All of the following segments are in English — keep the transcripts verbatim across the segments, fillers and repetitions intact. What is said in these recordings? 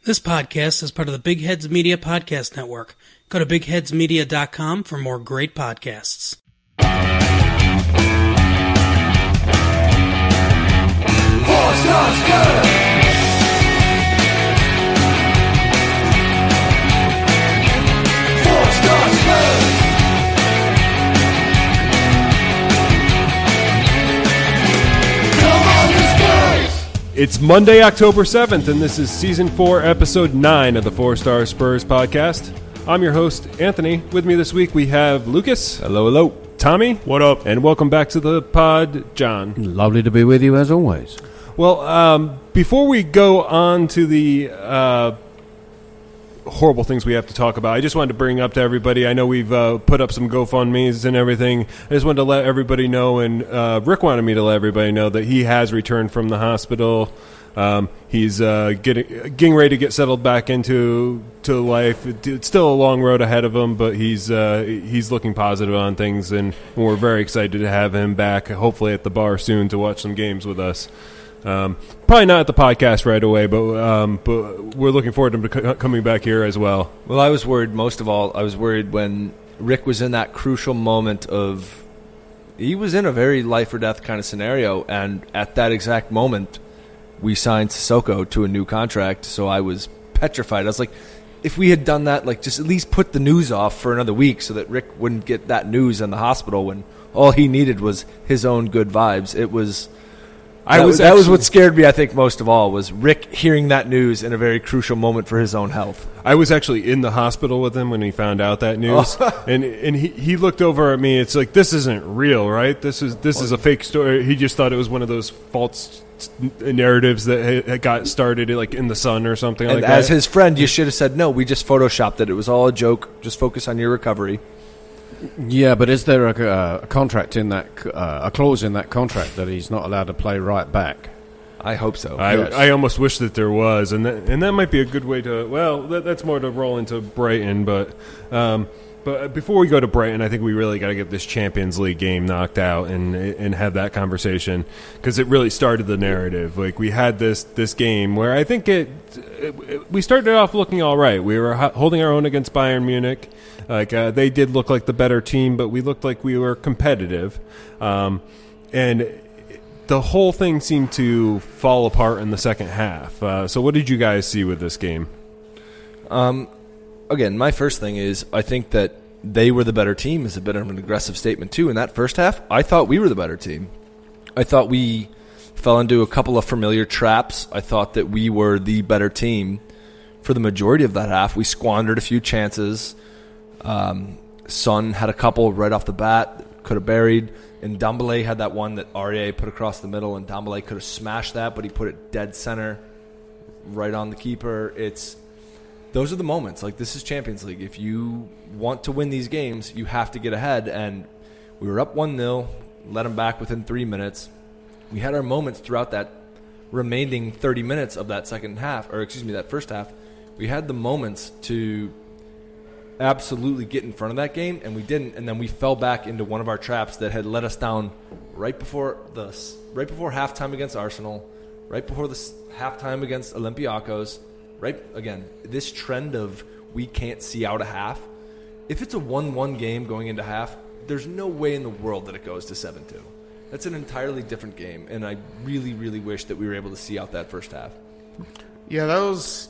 This podcast is part of the Big Heads Media Podcast Network. Go to big heads media dot com for more great podcasts. Four Stars Good! Four Stars Good! Come on, you Spurs! It's Monday, October seventh, and this is Season four, Episode nine of the Four Star Spurs podcast. I'm your host, Anthony. With me this week, we have Lucas. Hello, hello. Tommy. What up? And welcome back to the pod, John. Lovely to be with you, as always. Well, um, before we go on to the uh, horrible things we have to talk about, I just wanted to bring up to everybody, I know we've uh, put up some GoFundMes and everything. I just wanted to let everybody know, and uh, Rick wanted me to let everybody know that he has returned from the hospital. Um, he's uh, getting getting ready to get settled back into to life. It, it's still a long road ahead of him, but he's uh, he's looking positive on things, and we're very excited to have him back, hopefully at the bar soon, to watch some games with us. Um, probably not at the podcast right away, but um, but we're looking forward to him co- coming back here as well. Well, I was worried most of all. I was worried when Rick was in that crucial moment of he was in a very life or death kind of scenario, and at that exact moment, we signed Sissoko to a new contract. So I was petrified. I was like, if we had done that, like just at least put the news off for another week so that Rick wouldn't get that news in the hospital when all he needed was his own good vibes. It was. I that, was that was actually, what scared me, I think, most of all, was Rick hearing that news in a very crucial moment for his own health. I was actually in the hospital with him when he found out that news, and and he, he looked over at me. It's like, this isn't real, right? This is this is a fake story. He just thought it was one of those false narratives that had got started like in the Sun or something and like that. As his friend, you should have said, no, we just photoshopped it. It was all a joke. Just focus on your recovery. Yeah, but is there a, uh, a contract in that, uh, a clause in that contract that he's not allowed to play right back? I hope so. I, Yes. I almost wish that there was, and that, and that might be a good way to. Well, that, that's more to roll into Brighton, but um, but before we go to Brighton, I think we really got to get this Champions League game knocked out and and have that conversation, because it really started the narrative. Like, we had this this game where I think it, it we started off looking all right. We were holding our own against Bayern Munich. Like uh, they did look like the better team, but we looked like we were competitive, um, and the whole thing seemed to fall apart in the second half. Uh, so what did you guys see with this game? Um, again, my first thing is I think that they were the better team is a bit of an aggressive statement, too. In that first half, I thought we were the better team. I thought we fell into a couple of familiar traps. I thought that we were the better team for the majority of that half. We squandered a few chances. Um, Son had a couple right off the bat, could have buried. And Dembele had that one that Aurier put across the middle, and Dembele could have smashed that, but he put it dead center, right on the keeper. It's those are the moments. Like, this is Champions League. If you want to win these games, you have to get ahead. And we were up one nil, let them back within three minutes. We had our moments throughout that remaining thirty minutes of that second half, or excuse me, that first half. We had the moments to absolutely get in front of that game, and we didn't, and then we fell back into one of our traps that had let us down right before the right before halftime against Arsenal, right before the halftime against Olympiacos. Right again, this trend of we can't see out a half. If it's a one one game going into half, there's no way in the world that it goes to seven two. That's an entirely different game, and I really, really wish that we were able to see out that first half. Yeah, that was...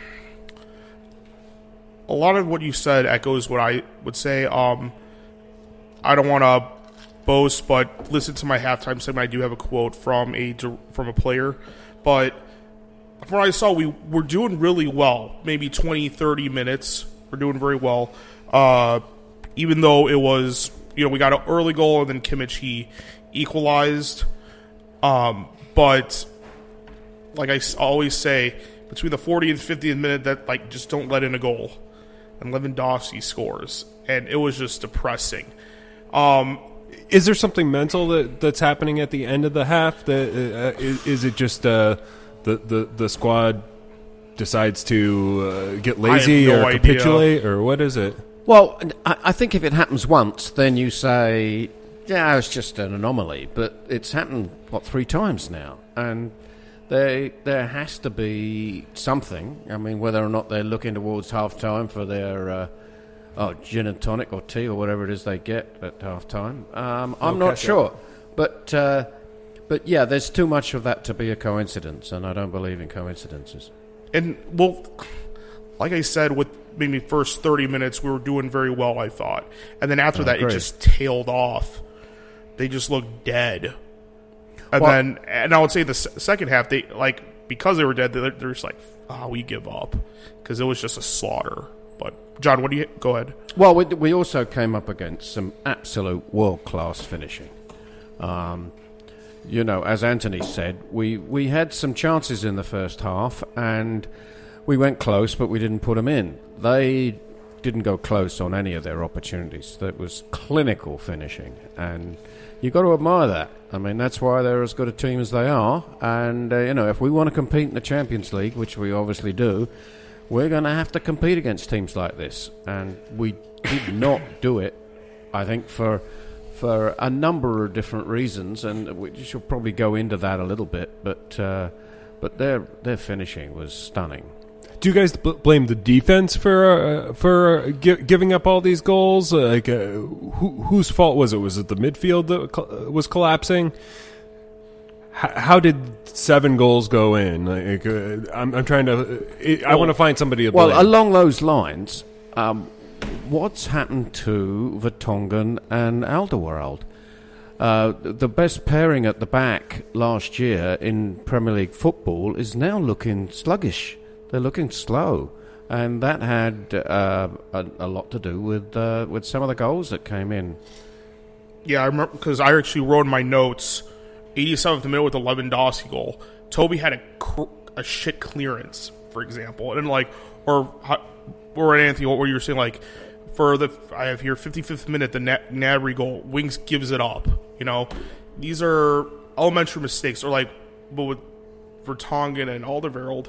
A lot of what you said echoes what I would say. Um, I don't want to boast, but listen to my halftime segment. I do have a quote from a from a player. But from what I saw, we were doing really well. Maybe twenty, thirty minutes. We're doing very well. Uh, even though it was, you know, we got an early goal and then Kimmich, he equalized. Um, but like I always say, between the fortieth and fiftieth minute, that like just don't let in a goal. And Lewandowski scores, and it was just depressing. Um, is there something mental that, that's happening at the end of the half? That uh, is, is it just uh, the, the the squad decides to uh, get lazy no or idea. capitulate, or what is it? Well, I, I think if it happens once, then you say, yeah, it's just an anomaly. But it's happened, what, three times now? And They, there has to be something. I mean, whether or not they're looking towards half-time for their uh, oh, gin and tonic or tea or whatever it is they get at half-time, um, I'm No not ketchup. sure. But, uh, but yeah, there's too much of that to be a coincidence, and I don't believe in coincidences. And, well, like I said, with maybe first thirty minutes, we were doing very well, I thought. And then after I that, agree. it just tailed off. They just looked dead. And Well- then, and I would say the s- second half, they, like, because they were dead, they're, they're just like, ah, we give up. Because it was just a slaughter. But, John, what do you, go ahead. Well, we, we also came up against some absolute world-class finishing. Um, you know, as Anthony said, we, we had some chances in the first half, and we went close, but we didn't put them in. They didn't go close on any of their opportunities. That was clinical finishing, and you've got to admire that. I mean, that's why they're as good a team as they are. And, uh, you know, if we want to compete in the Champions League, which we obviously do, we're going to have to compete against teams like this. And we did not do it, I think, for for a number of different reasons. And we should probably go into that a little bit. But uh, but their their finishing was stunning. Do you guys bl- blame the defense for uh, for uh, gi- giving up all these goals? Uh, like, uh, who, whose fault was it? Was it the midfield that col- was collapsing? H- how did seven goals go in? Like, uh, I'm, I'm trying to. Uh, I want to find somebody to blame. Well, along those lines, um, what's happened to Vertonghen and Alderweireld? Uh, the best pairing at the back last year in Premier League football is now looking sluggish. They're looking slow, and that had uh, a, a lot to do with uh, with some of the goals that came in. Yeah, I remember, because I actually wrote in my notes, eighty-seventh minute with the Lewandowski goal. Toby had a, cr- a shit clearance, for example. And, like, or, or Anthony, what were you saying, like, for the, I have here, fifty-fifth minute, the Na- Gnabry goal, Winks gives it up. You know, these are elementary mistakes. Or, like, but with Vertonghen and Alderweireld,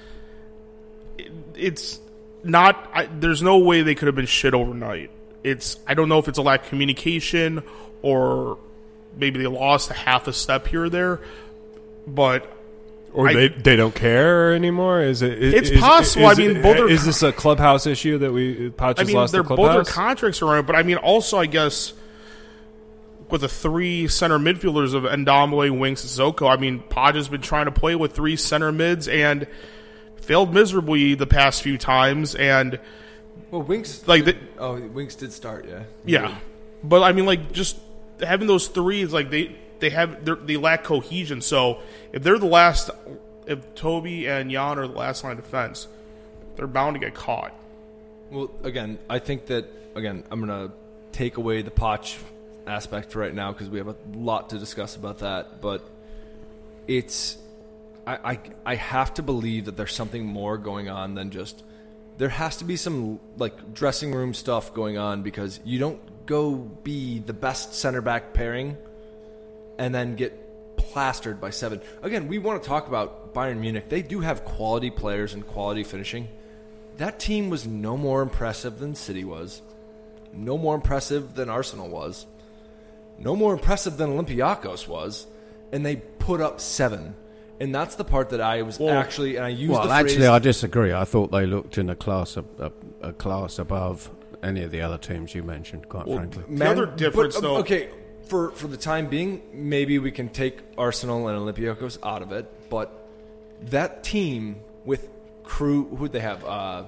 it, it's not, I, there's no way they could have been shit overnight. It's, I don't know if it's a lack of communication or maybe they lost a half a step here or there, but or I- they they don't care anymore. Is it? Is, It's is- possible. Is, I mean, it- both are- is this a clubhouse issue that we Poch I has mean, lost they're the both their clubhouse? contracts are on it, but I mean, also, I guess, with the three center midfielders of Ndombele, Winks, and Zoko, I mean, Podge has been trying to play with three center mids and failed miserably the past few times, and Well, Winks Like did, the- oh, Winks did start, yeah. yeah. But, I mean, like, just having those three is like they, they have, they're- they lack cohesion, so if they're the last, if Toby and Jan are the last line of defense, they're bound to get caught. Well, again, I think that, again, I'm going to take away the Poch aspect right now because we have a lot to discuss about that. But it's, I, I, I have to believe that there's something more going on than just, there has to be some, like, dressing room stuff going on because you don't go be the best center back pairing and then get plastered by seven. Again, we want to talk about Bayern Munich. They do have quality players and quality finishing. That team was no more impressive than City was, no more impressive than Arsenal was, no more impressive than Olympiacos was, and they put up seven. And that's the part that I was Well, actually, and I used Well, the actually, phrase, I disagree. I thought they looked in a class a, a, a class above any of the other teams you mentioned. Quite frankly, The other difference, but, uh, though- Okay, for for the time being, maybe we can take Arsenal and Olympiacos out of it. But that team with crew, who'd they have? Uh,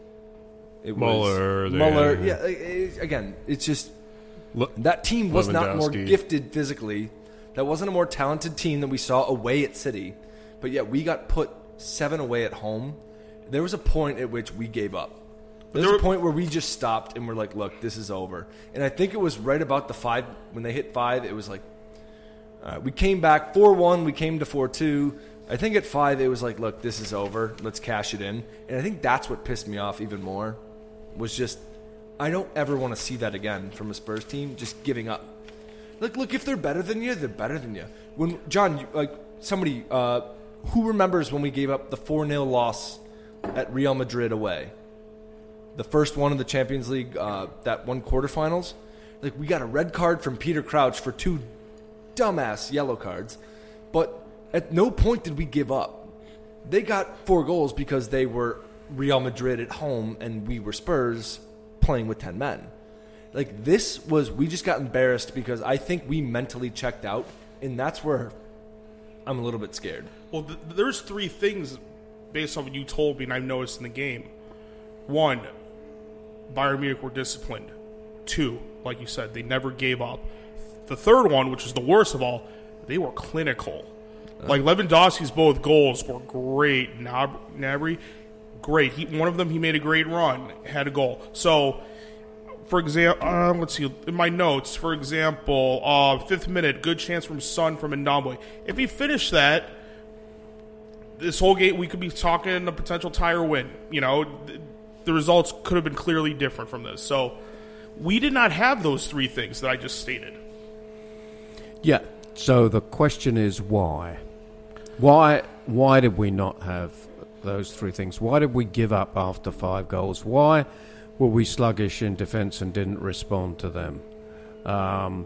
it Muller, was they- Muller. Yeah, it- again, it's just Look, that team was not more Lewandowski. gifted physically. That wasn't a more talented team than we saw away at City. But yet we got put seven away at home. There was a point at which we gave up. There was There a were- point where we just stopped and we're like, look, this is over. And I think it was right about the five. When they hit five, it was like, uh, we came back four one. We came to four two. I think at five, it was like, look, this is over. Let's cash it in. And I think that's what pissed me off even more was just, I don't ever want to see that again from a Spurs team, just giving up. Look, look, if they're better than you, they're better than you. When John, you, like somebody, uh, who remembers when we gave up the four nil loss at Real Madrid away? The first one of the Champions League, uh, that one quarterfinals? Like, we got a red card from Peter Crouch for two dumbass yellow cards. But At no point did we give up. They got four goals because they were Real Madrid at home and we were Spurs playing with ten men. Like, this was, we just got embarrassed because I think we mentally checked out, and that's where I'm a little bit scared. Well, th- there's three things based on what you told me and I've noticed in the game. One, Bayern Munich were disciplined. Two, like you said, they never gave up. The third one, which is the worst of all, they were clinical. Like, Lewandowski's both goals were great. Nab- Gnabry, great. He, one of them, he made a great run, had a goal. So, for example, uh, let's see, in my notes, for example, uh, fifth minute, good chance from Son from Ndombele. If he finished that, this whole game, we could be talking a potential tie or win. You know, the, the results could have been clearly different from this. So, we did not have those three things that I just stated. Yeah. So the question is why? Why? Why did we not have those three things? Why did we give up after five goals? Why were we sluggish in defence and didn't respond to them? Um,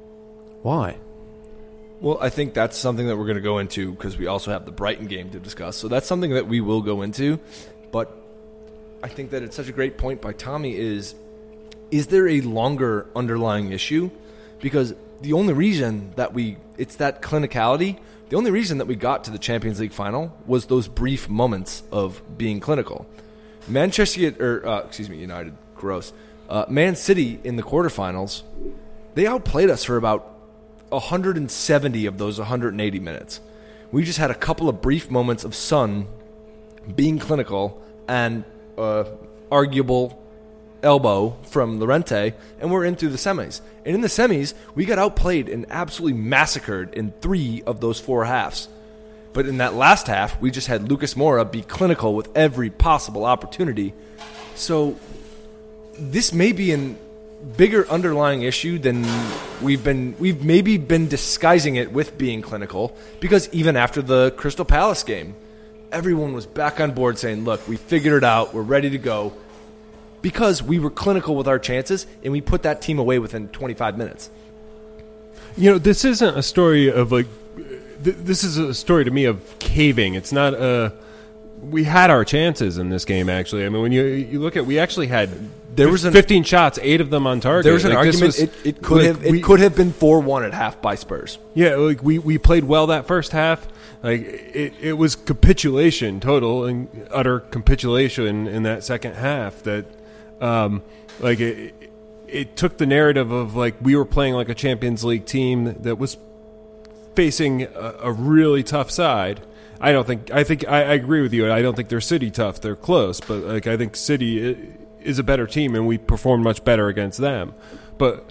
why? Well, I think that's something that we're going to go into because we also have the Brighton game to discuss. So that's something that we will go into. But I think that it's such a great point by Tommy is, is there a longer underlying issue? Because the only reason that we, it's that clinicality, the only reason that we got to the Champions League final was those brief moments of being clinical. Manchester, or uh, excuse me, United, gross. Uh, Man City in the quarterfinals, they outplayed us for about one hundred seventy of those one hundred eighty minutes. We just had a couple of brief moments of Son being clinical and uh, arguable elbow from Llorente, and we're into the semis. And in the semis, we got outplayed and absolutely massacred in three of those four halves. But in that last half, we just had Lucas Moura be clinical with every possible opportunity. So this may be a bigger underlying issue than we've been. We've maybe been disguising it with being clinical, because even after the Crystal Palace game, everyone was back on board saying, look, we figured it out, we're ready to go, because we were clinical with our chances and we put that team away within twenty-five minutes. You know, this isn't a story of like, th- this is a story to me of caving. It's not a, we had our chances in this game, actually. I mean, when you you look at, we actually had there was an, fifteen shots, eight of them on target. There was an like, argument, was, it, it could like, have it we, could have been four one at half by Spurs. Yeah, like we, we played well that first half. Like it, it was capitulation, total and utter capitulation in that second half. That, um, like it, it took the narrative of like we were playing like a Champions League team that was facing a, a really tough side. I don't think. I think I, I agree with you. I don't think they're City tough. They're close, but like I think City is a better team, and we performed much better against them. But.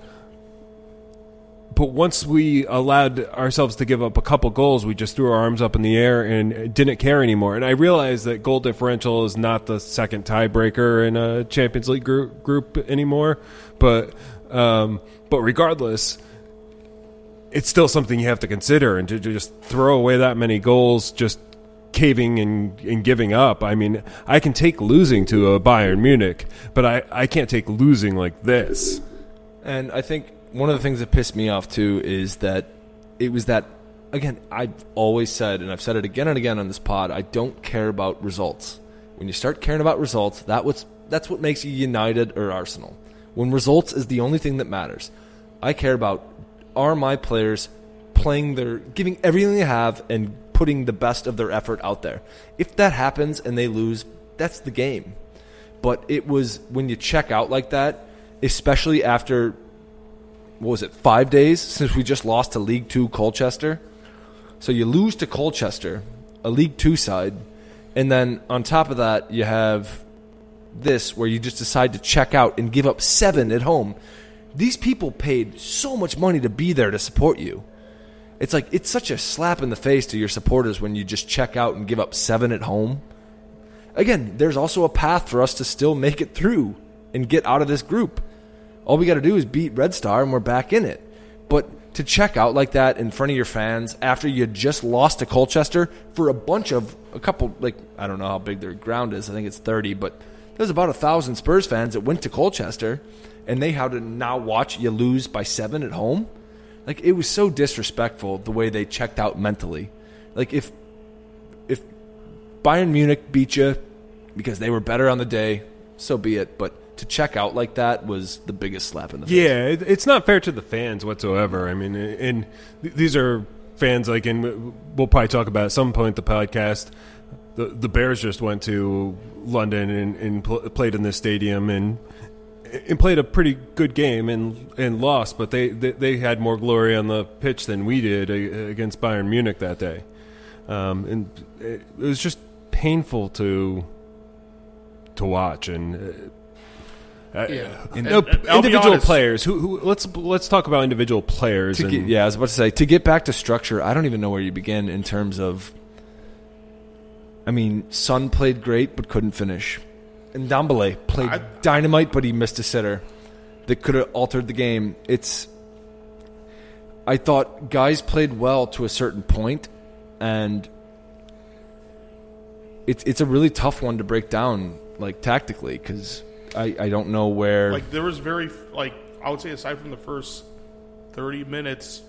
But once we allowed ourselves to give up a couple goals, we just threw our arms up in the air and didn't care anymore. And I realize that goal differential is not the second tiebreaker in a Champions League group, group anymore. But um, but regardless, it's still something you have to consider. And to, to just throw away that many goals, just caving and, and giving up. I mean, I can take losing to a Bayern Munich, but I, I can't take losing like this. And I think one of the things that pissed me off, too, is that it was that, again, I've always said, and I've said it again and again on this pod, I don't care about results. When you start caring about results, that what's, that's what makes you United or Arsenal. When results is the only thing that matters. I care about, are my players playing their, giving everything they have and putting the best of their effort out there. If that happens and they lose, that's the game. But it was, when you check out like that, especially after, what was it, five days since we just lost to League Two Colchester? So you lose to Colchester, a League Two side, and then on top of that, you have this where you just decide to check out and give up seven at home. These people paid so much money to be there to support you. It's like, it's such a slap in the face to your supporters when you just check out and give up seven at home. Again, there's also a path for us to still make it through and get out of this group. All we got to do is beat Red Star and we're back in it. But to check out like that in front of your fans after you just lost to Colchester for a bunch of, a couple, like, I don't know how big their ground is. I think it's thirty, but there's about a thousand Spurs fans that went to Colchester and they had to now watch you lose by seven at home. Like, it was so disrespectful the way they checked out mentally. Like if if Bayern Munich beat you because they were better on the day, so be it. But to check out like that was the biggest slap in the face. Yeah, it, it's not fair to the fans whatsoever. I mean, and th- these are fans like, and we'll probably talk about at some point in the podcast. The the Bears just went to London and, and pl- played in this stadium and and played a pretty good game and and lost, but they, they, they had more glory on the pitch than we did against Bayern Munich that day. Um, and it, it was just painful to to watch and. Uh, Yeah. and, And- no, and I'll be individual honest. players. Who, who? Let's let's talk about individual players. To And, get, yeah, I was about to say, to get back to structure, I don't even know where you begin in terms of. I mean, Son played great but couldn't finish. And Ndombele played I- dynamite, but he missed a sitter that could have altered the game. It's. I thought guys played well to a certain point, and it's it's a really tough one to break down, like tactically, because I, I don't know where. Like there was very like I would say aside from the first thirty minutes,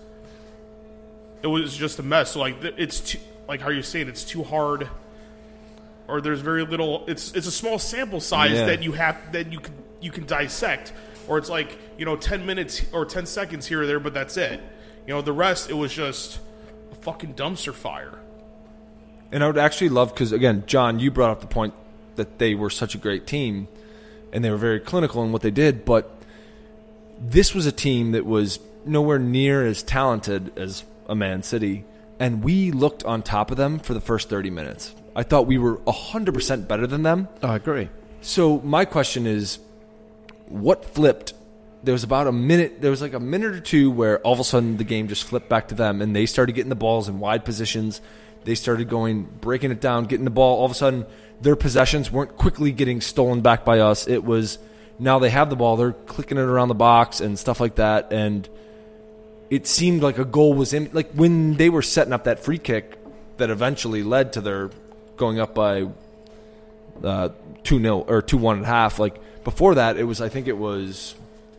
it was just a mess. So like th- it's too, like how you're saying it's too hard, or there's very little. It's it's a small sample size Yeah. that you have that you can you can dissect, or it's like you know ten minutes or ten seconds here or there, but that's it. You know the rest it was just a fucking dumpster fire. And I would actually love, because, again, John, you brought up the point that they were such a great team, and they were very clinical in what they did, but this was a team that was nowhere near as talented as a Man City, and we looked on top of them for the first thirty minutes. I thought we were one hundred percent better than them. I agree. So my question is, what flipped? There was about a minute, there was like a minute or two where all of a sudden the game just flipped back to them, and they started getting the balls in wide positions. They started going, breaking it down, getting the ball. All of a sudden, their possessions weren't quickly getting stolen back by us. It was, now they have the ball, they're clicking it around the box and stuff like that. And it seemed like a goal was in, like when they were setting up that free kick that eventually led to their going up by uh, two nil or two one and a half. Like before that, it was, I think it was,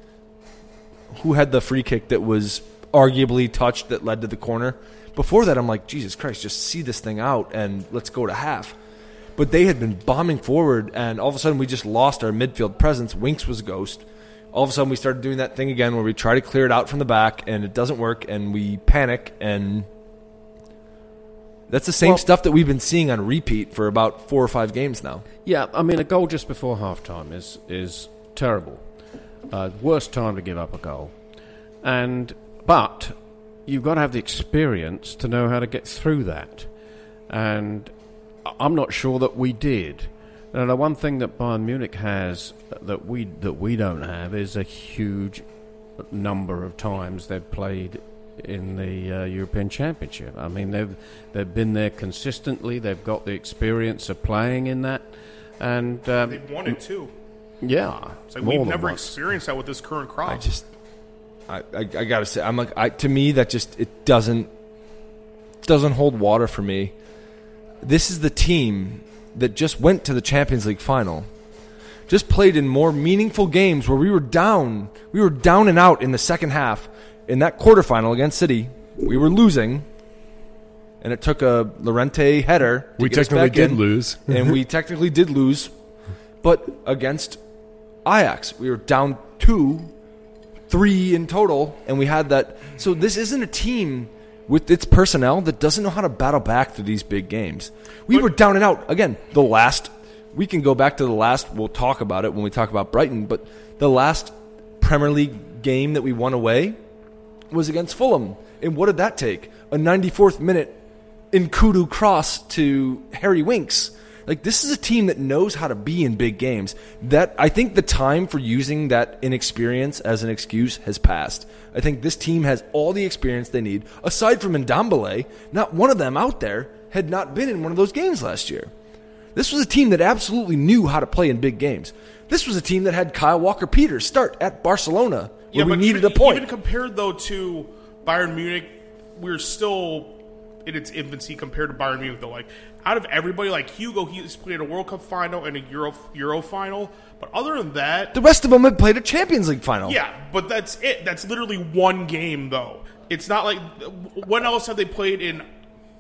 who had the free kick that was arguably touched that led to the corner? Before that, I'm like, Jesus Christ, just see this thing out and let's go to half. But they had been bombing forward, and all of a sudden we just lost our midfield presence. Winks was a ghost. All of a sudden we started doing that thing again where we try to clear it out from the back, and it doesn't work, and we panic, and that's the same Well- stuff that we've been seeing on repeat for about four or five games now. Yeah, I mean, a goal just before halftime is is terrible. Uh, worst time to give up a goal, and but you've got to have the experience to know how to get through that, and I'm not sure that we did. Now, the one thing that Bayern Munich has that we that we don't have is a huge number of times they've played in the uh, European Championship. I mean, they've they've been there consistently. They've got the experience of playing in that, and um, They've won it too. yeah, It's like more we've than never once. experienced that with this current crop. I just, I, I, I gotta say, I'm like, I, to me, that just it doesn't doesn't hold water for me. This is the team that just went to the Champions League final, just played in more meaningful games where we were down, we were down and out in the second half. In that quarterfinal against City, we were losing, and it took a Llorente header. To we get us technically back did in, lose. and we technically did lose, but against Ajax, we were down two, three in total, and we had that. So this isn't a team with its personnel that doesn't know how to battle back through these big games. We But- were down and out. Again, the last, we can go back to the last, we'll talk about it when we talk about Brighton, but the last Premier League game that we won away was against Fulham. And what did that take? A ninety-fourth minute Nkudu cross to Harry Winks. Like, this is a team that knows how to be in big games. That I think the time for using that inexperience as an excuse has passed. I think this team has all the experience they need. Aside from Ndombele, not one of them out there had not been in one of those games last year. This was a team that absolutely knew how to play in big games. This was a team that had Kyle Walker-Peters start at Barcelona where we but needed even, a point. Even compared, though, to Bayern Munich, we're still in its infancy compared to Bayern Munich, though. Like, out of everybody, like Hugo, he's played a World Cup final and a Euro Euro final. But other than that, The rest of them had played a Champions League final. yeah, but that's it. That's literally one game, though. It's not like, when else have they played in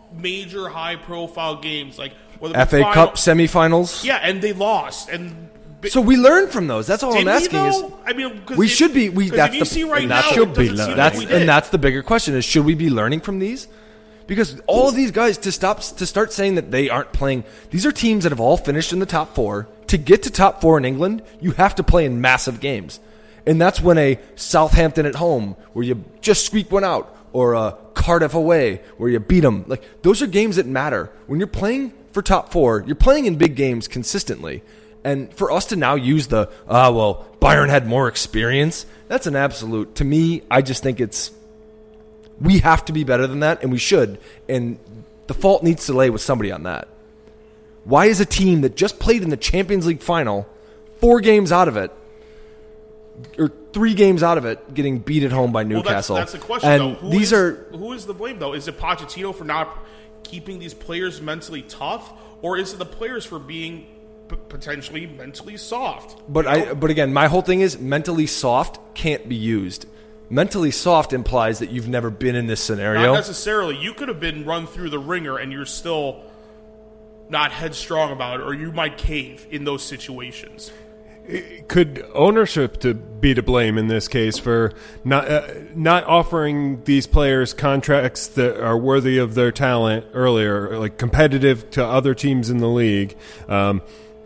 major high-profile games, like whether F A final- Cup semifinals. Yeah, and they lost. And So we learned from those. That's all did I'm we, asking. Is though? I mean, 'cause we if- should be. We 'cause that's if you the see right and now, that's it the, doesn't seem like that's we did. and that's the bigger question: is should we be learning from these? Because all of these guys to stop to start saying that they aren't playing. These are teams that have all finished in the top four. To get to top four in England, you have to play in massive games, and that's when a Southampton at home where you just squeak one out, or a Cardiff away where you beat them. Like those are games that matter. When you're playing for top four, you're playing in big games consistently. And for us to now use the, ah, well, Bayern had more experience, that's an absolute, to me, I just think it's, we have to be better than that, and we should. And the fault needs to lay with somebody on that. Why is a team that just played in the Champions League final, four games out of it, or three games out of it, getting beat at home by Well, Newcastle? that's, that's the question, and though. Who these is, are, who is the blame, though? Is it Pochettino for not keeping these players mentally tough, or is it the players for being p- potentially mentally soft? but I, but again, my whole thing is mentally soft can't be used. Mentally soft implies that you've never been in this scenario. Not necessarily. You could have been run through the ringer, and you're still not headstrong about it, or you might cave in those situations. Could ownership to be to blame in this case for not uh, not offering these players contracts that are worthy of their talent earlier, like competitive to other teams in the league, um,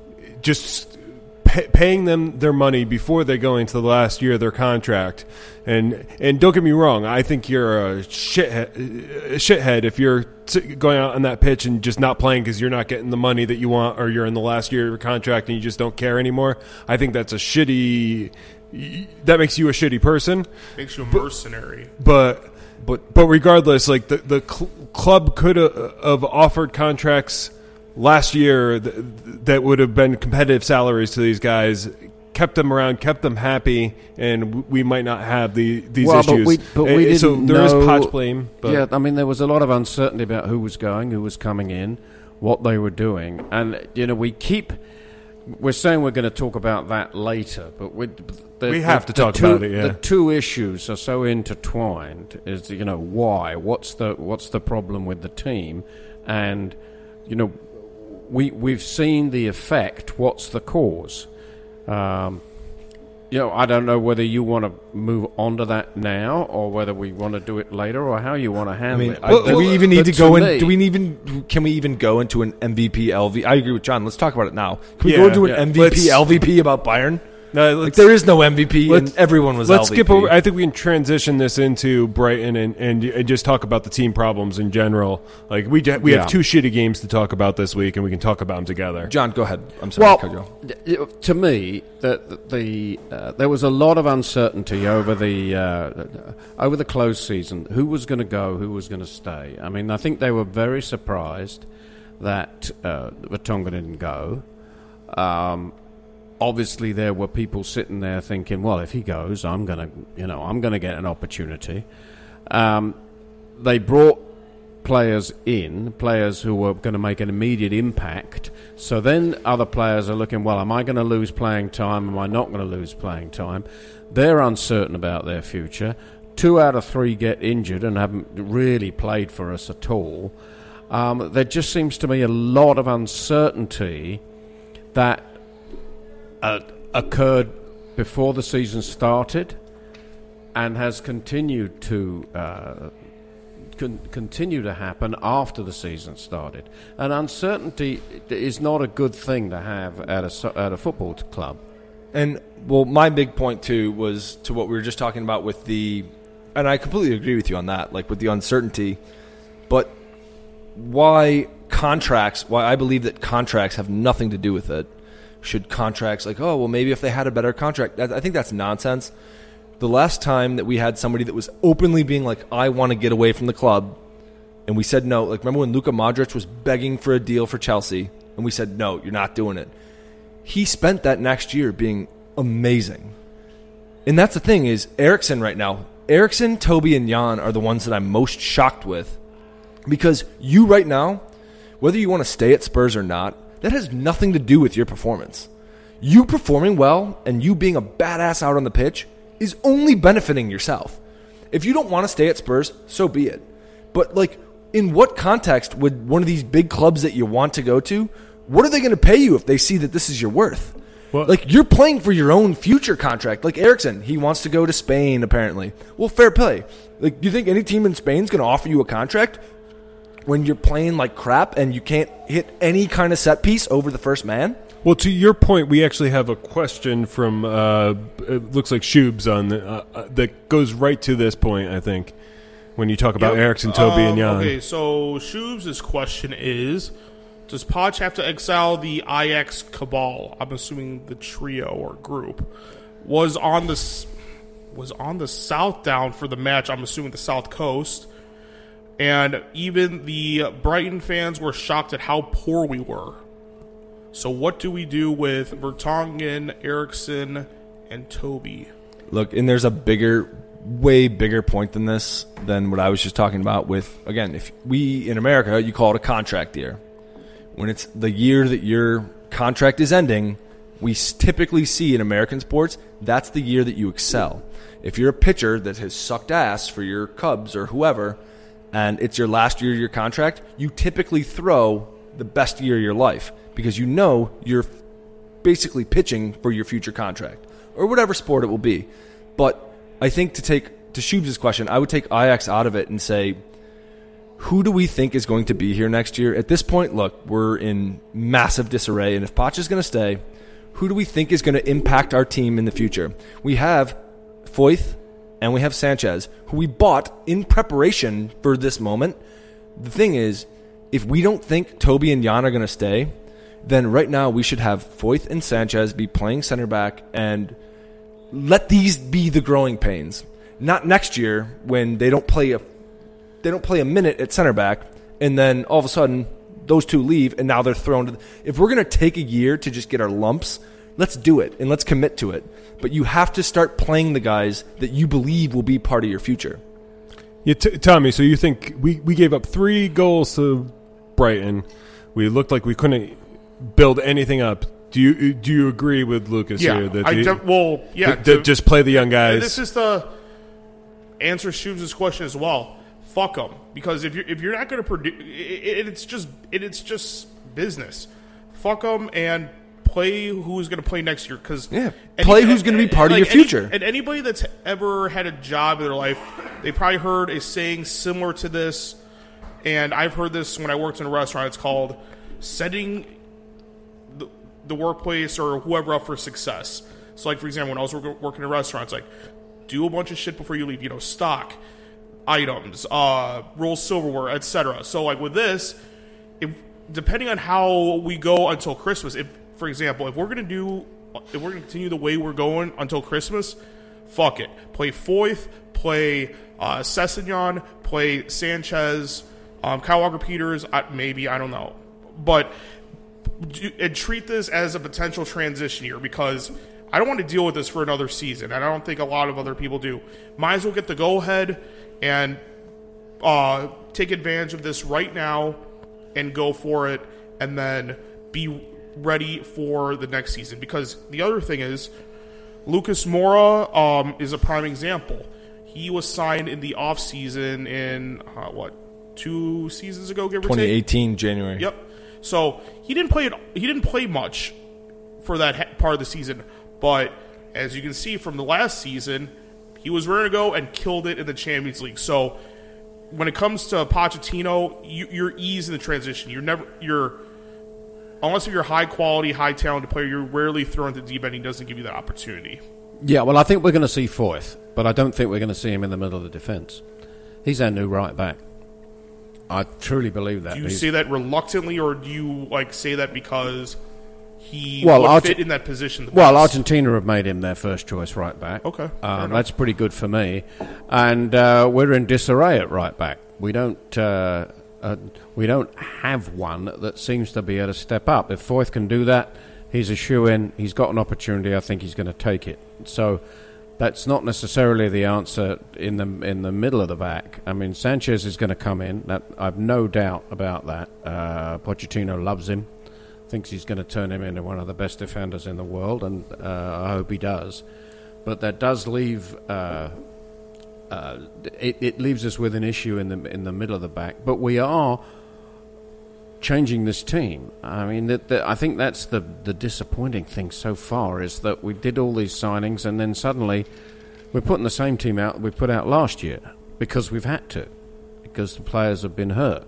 just pay, paying them their money before they go into the last year of their contract? And and don't get me wrong, I think you're a shithead, a shithead if you're going out on that pitch and just not playing because you're not getting the money that you want, or you're in the last year of your contract and you just don't care anymore. I think that's a shitty. That makes you a shitty person. Makes you a mercenary. But but but regardless, like the the cl- club could have offered contracts last year th- that would have been competitive salaries to these guys. Kept them around, kept them happy, and we might not have the these well, issues. But we, but we Uh, didn't so there know, is Poch blame. But yeah, I mean, there was a lot of uncertainty about who was going, who was coming in, what they were doing. And, you know, we keep... We're saying we're going to talk about that later, but we the, We have the, to talk the two, about it, yeah. The two issues are so intertwined. Is, you know, why? What's the what's the problem with the team? And, you know, we, we've seen the effect. What's the cause? Um, you know, I don't know whether you want to move on to that now, or whether we want to do it later, or how you want to I handle mean, it. I, Well, do we well, even need but to to go in? me- Do we even? Can we even go into an M V P L V? I agree with John. Let's talk about it now. Can we Yeah, go into an yeah. M V P Let's- L V P about Bayern? No, Like let's- there is no M V P, and let's- everyone was Let's L V P. skip over. I think we can transition this into Brighton and, and, and just talk about the team problems in general. Like we ju- we Yeah. have two shitty games to talk about this week, and we can talk about them together. John, go ahead. I'm sorry. Well, to cut you off. d- it- to me, the, the uh, there was a lot of uncertainty over the uh, over the closed season. Who was going to go? Who was going to stay? I mean, I think they were very surprised that uh, Vertonghen didn't go. Um, obviously, there were people sitting there thinking, "Well, if he goes, I'm going to, you know, I'm going to get an opportunity." Um, they brought players in, players who were going to make an immediate impact. So then other players are looking, well, am I going to lose playing time? Am I not going to lose playing time? They're uncertain about their future. Two out of three get injured and haven't really played for us at all. Um, there just seems to me a lot of uncertainty that uh, occurred before the season started and has continued to uh, con- continue to happen after the season started. And uncertainty is not a good thing to have at a so- at a football club. And well, my big point too was to what we were just talking about with the, and I completely agree with you on that, like with the uncertainty. But why contracts? Why I believe that contracts have nothing to do with it. Should contracts like, oh well, maybe if they had a better contract? I think that's nonsense. The last time that we had somebody that was openly being like, I want to get away from the club, and we said no. Like, remember when Luka Modric was begging for a deal for Chelsea, and we said, no, you're not doing it. He spent that next year being amazing. And that's the thing is, Eriksen right now, Eriksen, Toby, and Jan are the ones that I'm most shocked with. Because you right now, whether you want to stay at Spurs or not, that has nothing to do with your performance. You performing well and you being a badass out on the pitch is only benefiting yourself. If you don't want to stay at Spurs, so be it. But, like, in what context would one of these big clubs that you want to go to, what are they going to pay you if they see that this is your worth? Well, Like, you're playing for your own future contract. Like Eriksson, he wants to go to Spain, apparently. Well, fair play. Like, do you think any team in Spain's going to offer you a contract when you're playing like crap and you can't hit any kind of set piece over the first man? Well, to your point, we actually have a question from, uh, it looks like Shubes on the, uh, uh, that goes right to this point, I think, when you talk about Yep. Eriksson, Toby, and Um, Jan. Okay, so Shubes' question is, does Poch have to exile the I X cabal? I'm assuming the trio or group was on the s- was on the south down for the match. I'm assuming the South Coast, and even the Brighton fans were shocked at how poor we were. So what do we do with Vertonghen, Eriksson, and Toby? Look, and there's a bigger, way bigger point than this, than what I was just talking about with, again, if we, in America, you call it a contract year. When it's the year that your contract is ending, we s- typically see in American sports, that's the year that you excel. If you're a pitcher that has sucked ass for your Cubs or whoever, and it's your last year of your contract, you typically throw the best year of your life because you know you're basically pitching for your future contract or whatever sport it will be. But I think to take to Shubes' question, I would take Ajax out of it and say, who do we think is going to be here next year? At this point, look, we're in massive disarray, and if Poch is going to stay, who do we think is going to impact our team in the future? We have Foyth and we have Sanchez, who we bought in preparation for this moment. The thing is, if we don't think Toby and Jan are going to stay, then right now we should have Foyth and Sanchez be playing center back and let these be the growing pains. Not next year when they don't play a they don't play a minute at center back, and then all of a sudden those two leave, and now they're thrown to the, if we're going to take a year to just get our lumps, let's do it, and let's commit to it. But you have to start playing the guys that you believe will be part of your future. Yeah, t- Tommy, so you think we, we gave up three goals to Brighton. We looked like we couldn't build anything up. Do you do you agree with Lucas Yeah, here? That I the, def- well, yeah, that- that to- just play the young guys. This is the answer Shubes' question as well. Fuck them, because if you're if you're not going to produce, it, it, it's just it, it's just business. Fuck them and play who's going to play next year. Because Yeah, play who's gonna be part of your future. And anybody that's ever had a job in their life, they probably heard a saying similar to this. And I've heard this when I worked in a restaurant. It's called setting the, the workplace or whoever up for success. So, like, for example, when I was work- working in a restaurant, it's like, do a bunch of shit before you leave. You know, stock, items, uh, roll silverware, et cetera. So, like, with this, if depending on how we go until Christmas, if, for example, if we're going to do, if we're going to continue the way we're going until Christmas, fuck it. Play Foyth, play uh, Sessegnon, play Sanchez, um, Kyle Walker-Peters, I, maybe, I don't know. But do, and treat this as a potential transition year, because I don't want to deal with this for another season, and I don't think a lot of other people do. Might as well get the go-ahead and uh, take advantage of this right now and go for it, and then be ready for the next season. Because the other thing is, Lucas Moura um, is a prime example. He was signed in the offseason in, uh, what, two seasons ago, give or take? twenty eighteen January. Yep. So he didn't play it. He didn't play much for that ha- part of the season. But as you can see from the last season, he was ready to go and killed it in the Champions League. So when it comes to Pochettino, you, you're easy in the transition. You're never you're unless you're a high quality, high talented player, you're rarely thrown into the deep end. He doesn't give you that opportunity. Yeah, well, I think we're going to see Foyth, but I don't think we're going to see him in the middle of the defence. He's our new right back. I truly believe that. Do you He's- say that reluctantly, or do you like say that because he Well, would Arge- fit in that position? The Well, best? Argentina have made him their first choice right back. Okay, fair um, enough. that's pretty good for me. And uh, we're in disarray at right back. We don't uh, uh, we don't have one that seems to be able to step up. If Foyth can do that, he's a shoe-in. He's got an opportunity. I think he's going to take it. So that's not necessarily the answer in the in the middle of the back. I mean, Sanchez is going to come in. That, I've no doubt about that. Uh, Pochettino loves him. Thinks he's going to turn him into one of the best defenders in the world, and uh, I hope he does. But that does leave uh, uh, it, it leaves us with an issue in the in the middle of the back. But we are changing this team. I mean, that, that, I think that's the, the disappointing thing so far, is that we did all these signings and then suddenly we're putting the same team out that we put out last year because we've had to, because the players have been hurt.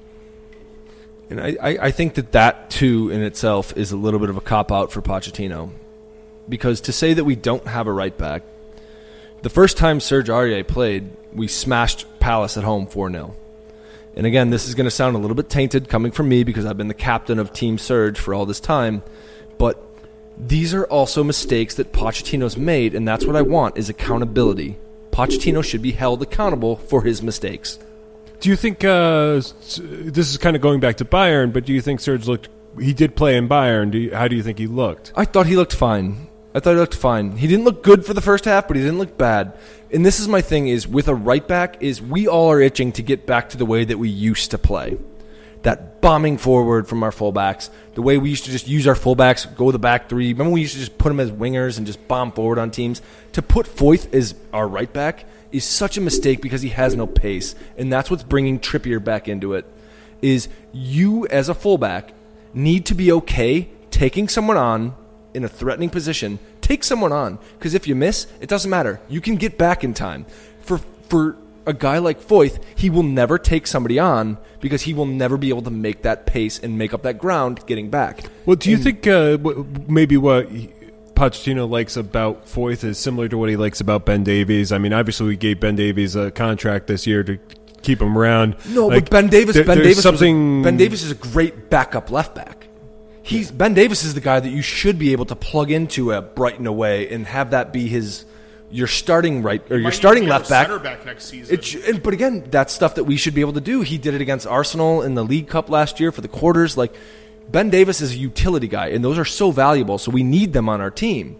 And I, I, I think that that, too, in itself is a little bit of a cop-out for Pochettino. Because to say that we don't have a right back, the first time Serge Aurier played, we smashed Palace at home four nil. And again, this is going to sound a little bit tainted coming from me because I've been the captain of Team Surge for all this time. But these are also mistakes that Pochettino's made, and that's what I want, is accountability. Pochettino should be held accountable for his mistakes. Do you think, uh, this is kind of going back to Bayern, but do you think Serge looked, he did play in Bayern, do you, how do you think he looked? I thought he looked fine. I thought he looked fine. He didn't look good for the first half, but he didn't look bad. And this is my thing, is with a right back, is we all are itching to get back to the way that we used to play. That bombing forward from our fullbacks, the way we used to just use our fullbacks, go the back three. Remember we used to just put them as wingers and just bomb forward on teams? To put Foyth as our right back is such a mistake because he has no pace. And that's what's bringing Trippier back into it, is you as a fullback need to be okay taking someone on in a threatening position. Take someone on, because if you miss, it doesn't matter. You can get back in time. For for a guy like Foyth, he will never take somebody on because he will never be able to make that pace and make up that ground getting back. Well, do you and, think uh, w- maybe what he, Pochettino likes about Foyth is similar to what he likes about Ben Davies? I mean, obviously we gave Ben Davies a contract this year to keep him around. No, like, but Ben Davis, there, Ben Davis, something... was a, Ben Davis is a great backup left back. He's Ben Davis is the guy that you should be able to plug into a Brighton away and have that be his your starting right or your Might starting even be left our back. center back next season. It, and, but again, that's stuff that we should be able to do. He did it against Arsenal in the League Cup last year for the quarters. Like Ben Davis is a utility guy, and those are so valuable. So we need them on our team.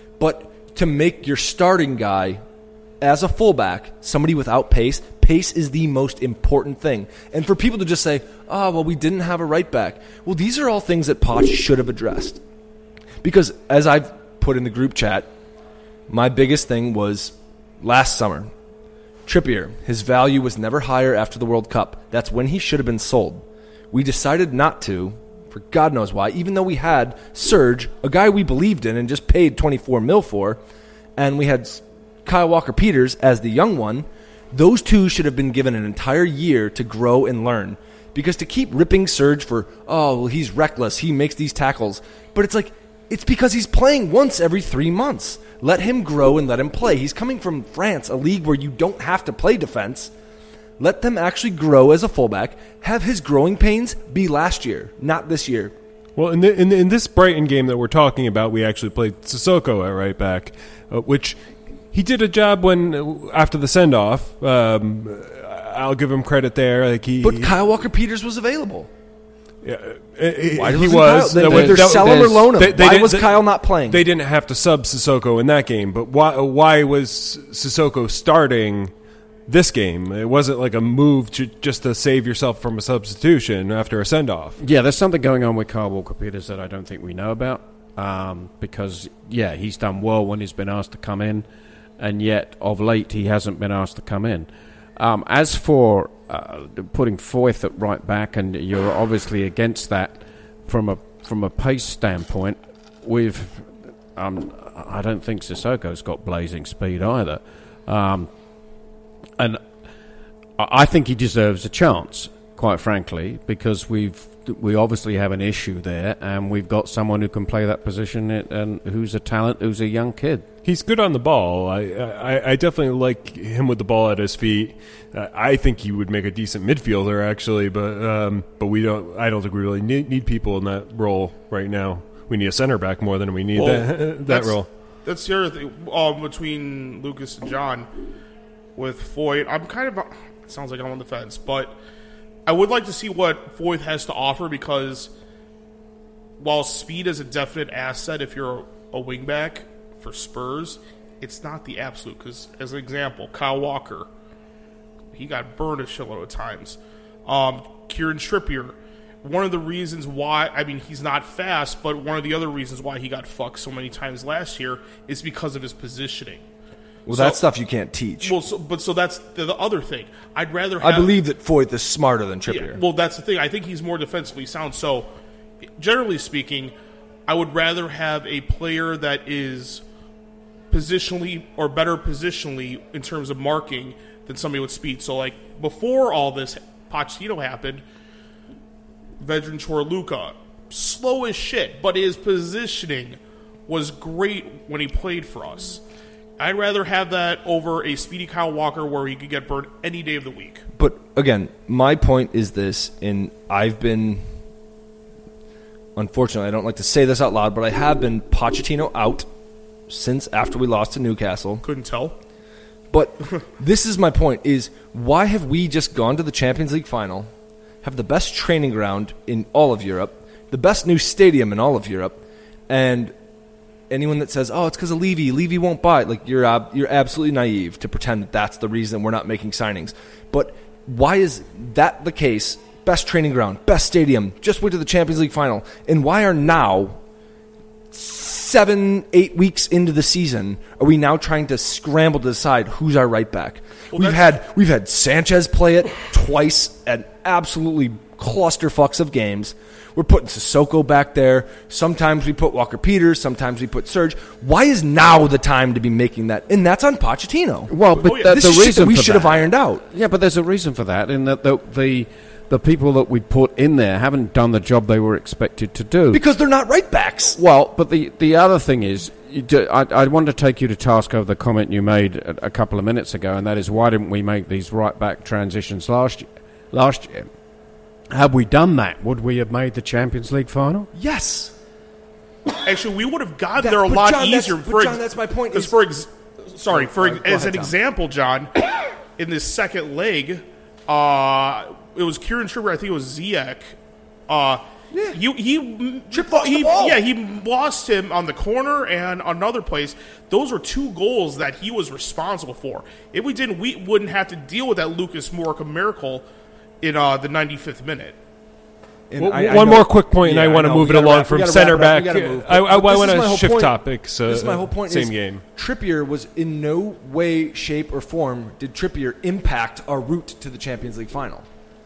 But to make your starting guy as a fullback somebody without pace. Pace is the most important thing. And for people to just say, oh, well, we didn't have a right back. Well, these are all things that Poch should have addressed. Because as I've put in the group chat, my biggest thing was last summer. Trippier, his value was never higher after the World Cup. That's when he should have been sold. We decided not to, for God knows why, even though we had Serge, a guy we believed in and just paid twenty-four mil for, and we had Kyle Walker-Peters as the young one. Those two should have been given an entire year to grow and learn. Because to keep ripping Serge for, oh, well, he's reckless, he makes these tackles. But it's like, it's because he's playing once every three months. Let him grow and let him play. He's coming from France, a league where you don't have to play defense. Let them actually grow as a fullback. Have his growing pains be last year, not this year. Well, in, the, in, the, in this Brighton game that we're talking about, we actually played Sissoko at right back, uh, which... He did a job when after the send off. Um, I'll give him credit there. Like he, but Kyle Walker-Peters was available. Yeah, he, Why he wasn't was. Kyle? They, That- either that- sell him or loan him. they- they Why didn't- was they- Kyle not playing? They didn't have to sub Sissoko in that game, but why? Why was Sissoko starting this game? It wasn't like a move to, just to save yourself from a substitution after a send off. Yeah, there's something going on with Kyle Walker-Peters that I don't think we know about. Um, because yeah, he's done well when he's been asked to come in. And yet, of late, he hasn't been asked to come in. Um, as for uh, putting Foyth at right back, and you're obviously against that from a from a pace standpoint, we've um, I don't think Sissoko's got blazing speed either, um, and I think he deserves a chance, quite frankly, because we've we obviously have an issue there, and we've got someone who can play that position and who's a talent, who's a young kid. He's good on the ball. I, I, I definitely like him with the ball at his feet. Uh, I think he would make a decent midfielder, actually, but um, but we don't. I don't think we really need, need people in that role right now. We need a center back more than we need Well, that, that that's, role. That's the other thing um, between Lucas and John with Foyt. I'm kind of it sounds like I'm on the fence, but I would like to see what Foyt has to offer because while speed is a definite asset, if you're a, a wingback for Spurs, it's not the absolute. Because as an example, Kyle Walker, he got burned a shitload of times. Um, Kieran Trippier. One of the reasons why, I mean, he's not fast, but one of the other reasons why he got fucked so many times last year is because of his positioning. Well, So- that stuff you can't teach. Well, so, but so that's the, the other thing. I'd rather. I Have, believe that Foyth is smarter than Yeah, Trippier. well, that's the thing. I think he's more defensively sound. So, generally speaking, I would rather have a player that is positionally or better positionally in terms of marking than somebody with speed. So, like before all this Pochettino happened, veteran Chorluka, slow as shit, but his positioning was great when he played for us. I'd rather have that over a speedy Kyle Walker where he could get burned any day of the week. But again, my point is this, and I've been, unfortunately, I don't like to say this out loud, but I have been Pochettino out since after we lost to Newcastle. Couldn't tell. But this is my point, is why have we just gone to the Champions League final, have the best training ground in all of Europe, the best new stadium in all of Europe, and anyone that says, oh, it's because of Levy, Levy won't buy it, like you're ab- you're absolutely naive to pretend that that's the reason we're not making signings. But why is that the case? Best training ground, best stadium, just went to the Champions League final. And why are now, seven, eight weeks into the season, are we now trying to scramble to decide who's our right back? Well, we've that's- had we've had Sanchez play it twice at absolutely clusterfucks of games. We're putting Sissoko back there. Sometimes we put Walker Peters. Sometimes we put Serge. Why is now the time to be making that? And that's on Pochettino. Well, but Oh, yeah. the, This the is shit reason that we for should have that- ironed out. Yeah, but there's a reason for that, in that the, the the people that we put in there haven't done the job they were expected to do. Because they're not right backs. Well, but the, the other thing is, you do, I, I want to take you to task over the comment you made a, a couple of minutes ago, and that is, why didn't we make these right back transitions last year? Last year, had we done that, would we have made the Champions League final? Yes. Actually, we would have gotten That- there a but lot John, that's- easier. but for John, that's my point, Because is- for ex- sorry, for Oh, ex- go as ahead, an Tom. example, John, in this second leg, uh, it was Kieran Trippier. I think it was Ziyech. Uh, Yeah. he he Tripp lost he, the ball. Yeah, he lost him on the corner and another place. Those were two goals that he was responsible for. If we didn't, we wouldn't have to deal with that Lucas Moura miracle in uh, the ninety-fifth minute. And Well, I- I one know- more quick point, and Yeah, I want to know. move We it gotta along wrap- we from gotta center wrap it up. back. We gotta move. I, I, I But this want is my to whole shift point. topics. Uh, This is my whole point. Same is game. Trippier was in no way, shape, or form did Trippier impact our route to the Champions League final.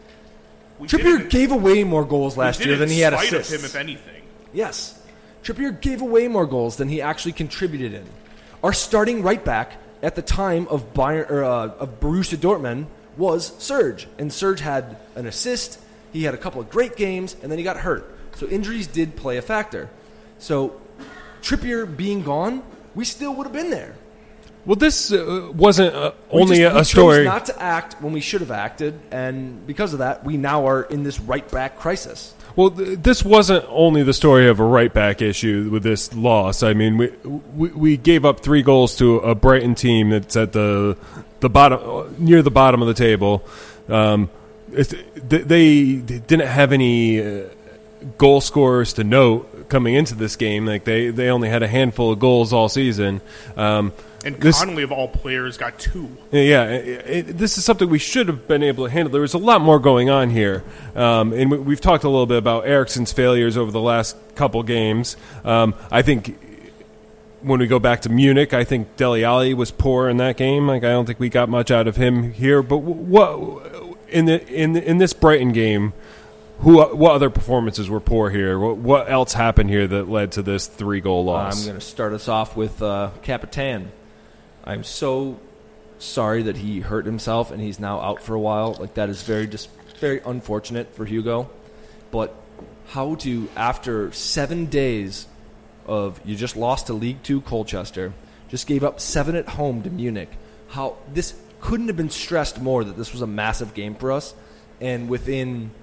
We Trippier didn't- gave away more goals we last did year it than in he had spite assists. of him, if anything. Yes. Trippier gave away more goals than he actually contributed in. Our starting right back at the time of Bayern or uh, of Borussia Dortmund was Serge, and Serge had an assist. He had a couple of great games, and then he got hurt. So injuries did play a factor. So Trippier being gone, we still would have been there. Well, this uh, wasn't uh, We only just- a, we a story. chose not to act when we should have acted, and because of that, we now are in this right back crisis. Well, th- this wasn't only the story of a right back issue with this loss. I mean, we, we we gave up three goals to a Brighton team that's at the the bottom, near the bottom of the table. Um, it's, they, they didn't have any uh, goal scorers to note coming into this game. Like they, they only had a handful of goals all season. Um, And this- Conley, of all players, got two. Yeah, it, it, this is something we should have been able to handle. There was a lot more going on here, um, and we, we've talked a little bit about Eriksen's failures over the last couple games. Um, I think when we go back to Munich, I think Dele Alli was poor in that game. Like I don't think we got much out of him here. But what in the in the, in this Brighton game? Who what other performances were poor here? What, what else happened here that led to this three goal loss? I'm going to start us off with uh, Capitan. I'm so sorry that he hurt himself and he's now out for a while. Like that is very just very unfortunate for Hugo. But how to, after seven days of you just lost to League Two Colchester, just gave up seven at home to Munich. How this couldn't have been stressed more that this was a massive game for us, and within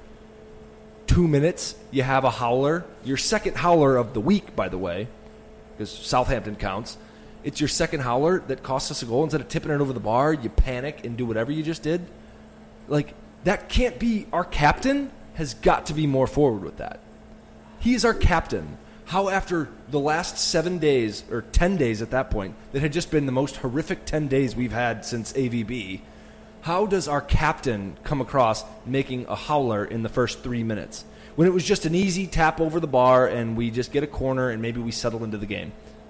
two minutes you have a howler, your second howler of the week, by the way, because Southampton counts. It's your second howler that costs us a goal. Instead of tipping it over the bar, you panic and do whatever you just did. Like, that can't be. Our captain has got to be more forward with that. He is our captain. How after the last seven days, or ten days at that point, that had just been the most horrific ten days we've had since A V B, how does our captain come across making a howler in the first three minutes? When it was just an easy tap over the bar and we just get a corner and maybe we settle into the game.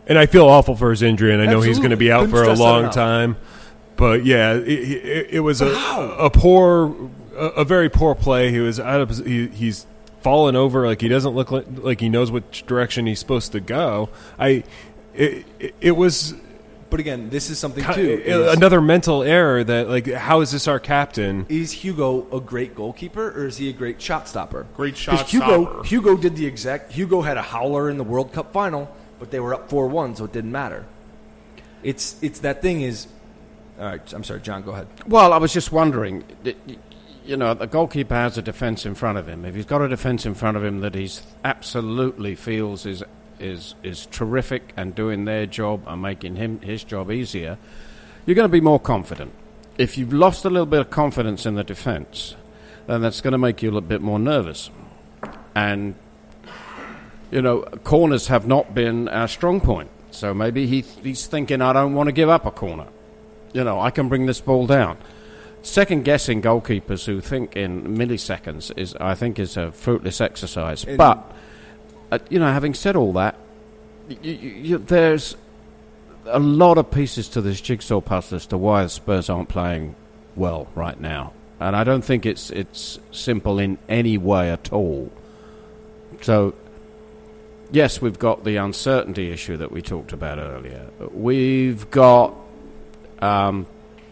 and I feel awful for his injury, and I know he's going to be out Couldn't for a stress that long enough. time. But yeah, it, it, it was a, a poor, a, a very poor play. He was out of, he, he's fallen over, like he doesn't look like, like he knows which direction he's supposed to go. I, it, it, it was. But again, this is something Ki- too. Is, Another mental error that, like, how is this our captain? is Hugo a great goalkeeper or is he a great shot stopper? Great 'Cause shot Hugo, stopper. Hugo did the exact. Hugo had a howler in the World Cup final, but they were up four one, so it didn't matter. It's it's that thing is. All right, I'm sorry, John. Go ahead. Well, I was just wondering, y- y- you know, the goalkeeper has a defence in front of him. If he's got a defence in front of him that he's absolutely feels is is is terrific and doing their job and making him his job easier, you're going to be more confident. If you've lost a little bit of confidence in the defence, then that's going to make you a little bit more nervous. And, you know, corners have not been our strong point. So maybe he he's thinking, I don't want to give up a corner. You know, I can bring this ball down. Second-guessing goalkeepers who think in milliseconds is, I think, is a fruitless exercise. And- but, uh, you know, having said all that, y- y- y- there's a lot of pieces to this jigsaw puzzle as to why the Spurs aren't playing well right now. And I don't think it's it's simple in any way at all. So, yes, we've got the uncertainty issue that we talked about earlier. We've got um,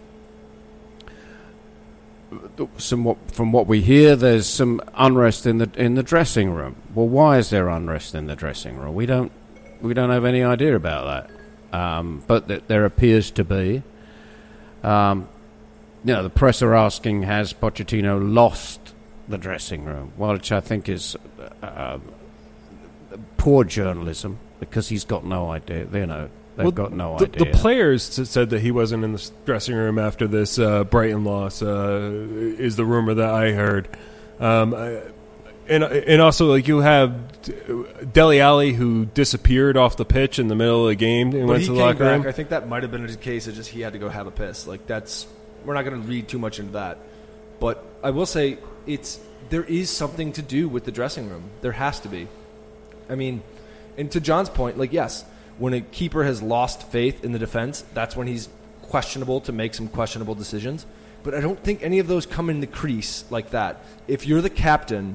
some what, from what we hear, there's some unrest in the in the dressing room. Well, why is there unrest in the dressing room? We don't we don't have any idea about that. Um, but th- there appears to be. Um, you know, the press are asking, has Pochettino lost the dressing room? Well, which I think is uh, poor journalism because he's got no idea. You know, they've Well, got no the, idea. The players s- said that he wasn't in the s- dressing room after this uh, Brighton loss. Uh, is the rumor that I heard, um, I- and and also like you have Dele Alli who disappeared off the pitch in the middle of the game and But went he to the came locker back. room. I think that might have been a case of just he had to go have a piss. Like that's we're not going to read too much into that. But I will say it's there is something to do with the dressing room. There has to be. I mean, and to John's point, like yes, when a keeper has lost faith in the defense, that's when he's questionable to make some questionable decisions. But I don't think any of those come in the crease like that. If you're the captain,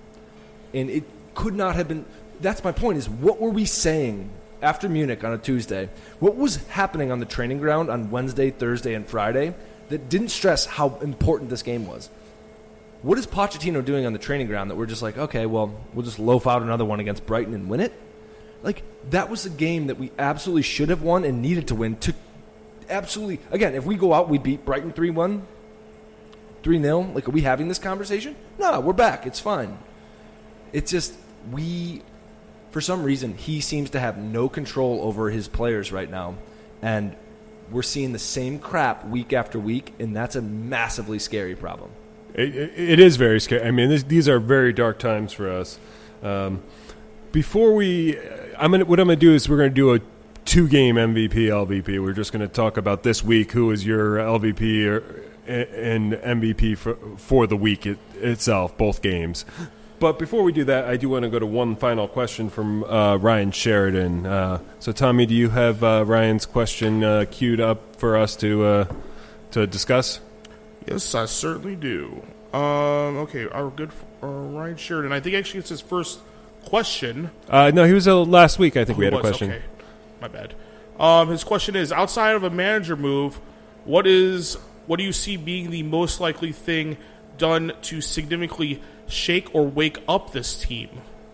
and it could not have been. That's my point. Is what were we saying after Munich on a Tuesday? What was happening on the training ground on Wednesday, Thursday, and Friday that didn't stress how important this game was? What is Pochettino doing on the training ground that we're just like, okay, well, we'll just loaf out another one against Brighton and win it? Like, that was a game that we absolutely should have won and needed to win. To absolutely, again, if we go out, we beat Brighton three one, three nil. Like, are we having this conversation? No, we're back. It's fine. It's just, we, for some reason, he seems to have no control over his players right now. And we're seeing the same crap week after week, and that's a massively scary problem. It, it, it is very scary. I mean, this, these are very dark times for us. Um, before we, I'm gonna, what I'm going to do is we're going to do a two-game M V P, L V P. We're just going to talk about this week who is your L V P or, and M V P for, for the week it, itself, both games. But before we do that, I do want to go to one final question from uh, Ryan Sheridan. Uh, so, Tommy, do you have uh, Ryan's question uh, queued up for us to uh, to discuss? Yes, I certainly do. Um, okay, our good uh, Ryan Sheridan. I think actually it's his first question. Uh, no, he was uh, last week. I think we had a Was, question. Okay, my bad. Um, his question is: outside of a manager move, what is what do you see being the most likely thing done to significantly shake or wake up this team?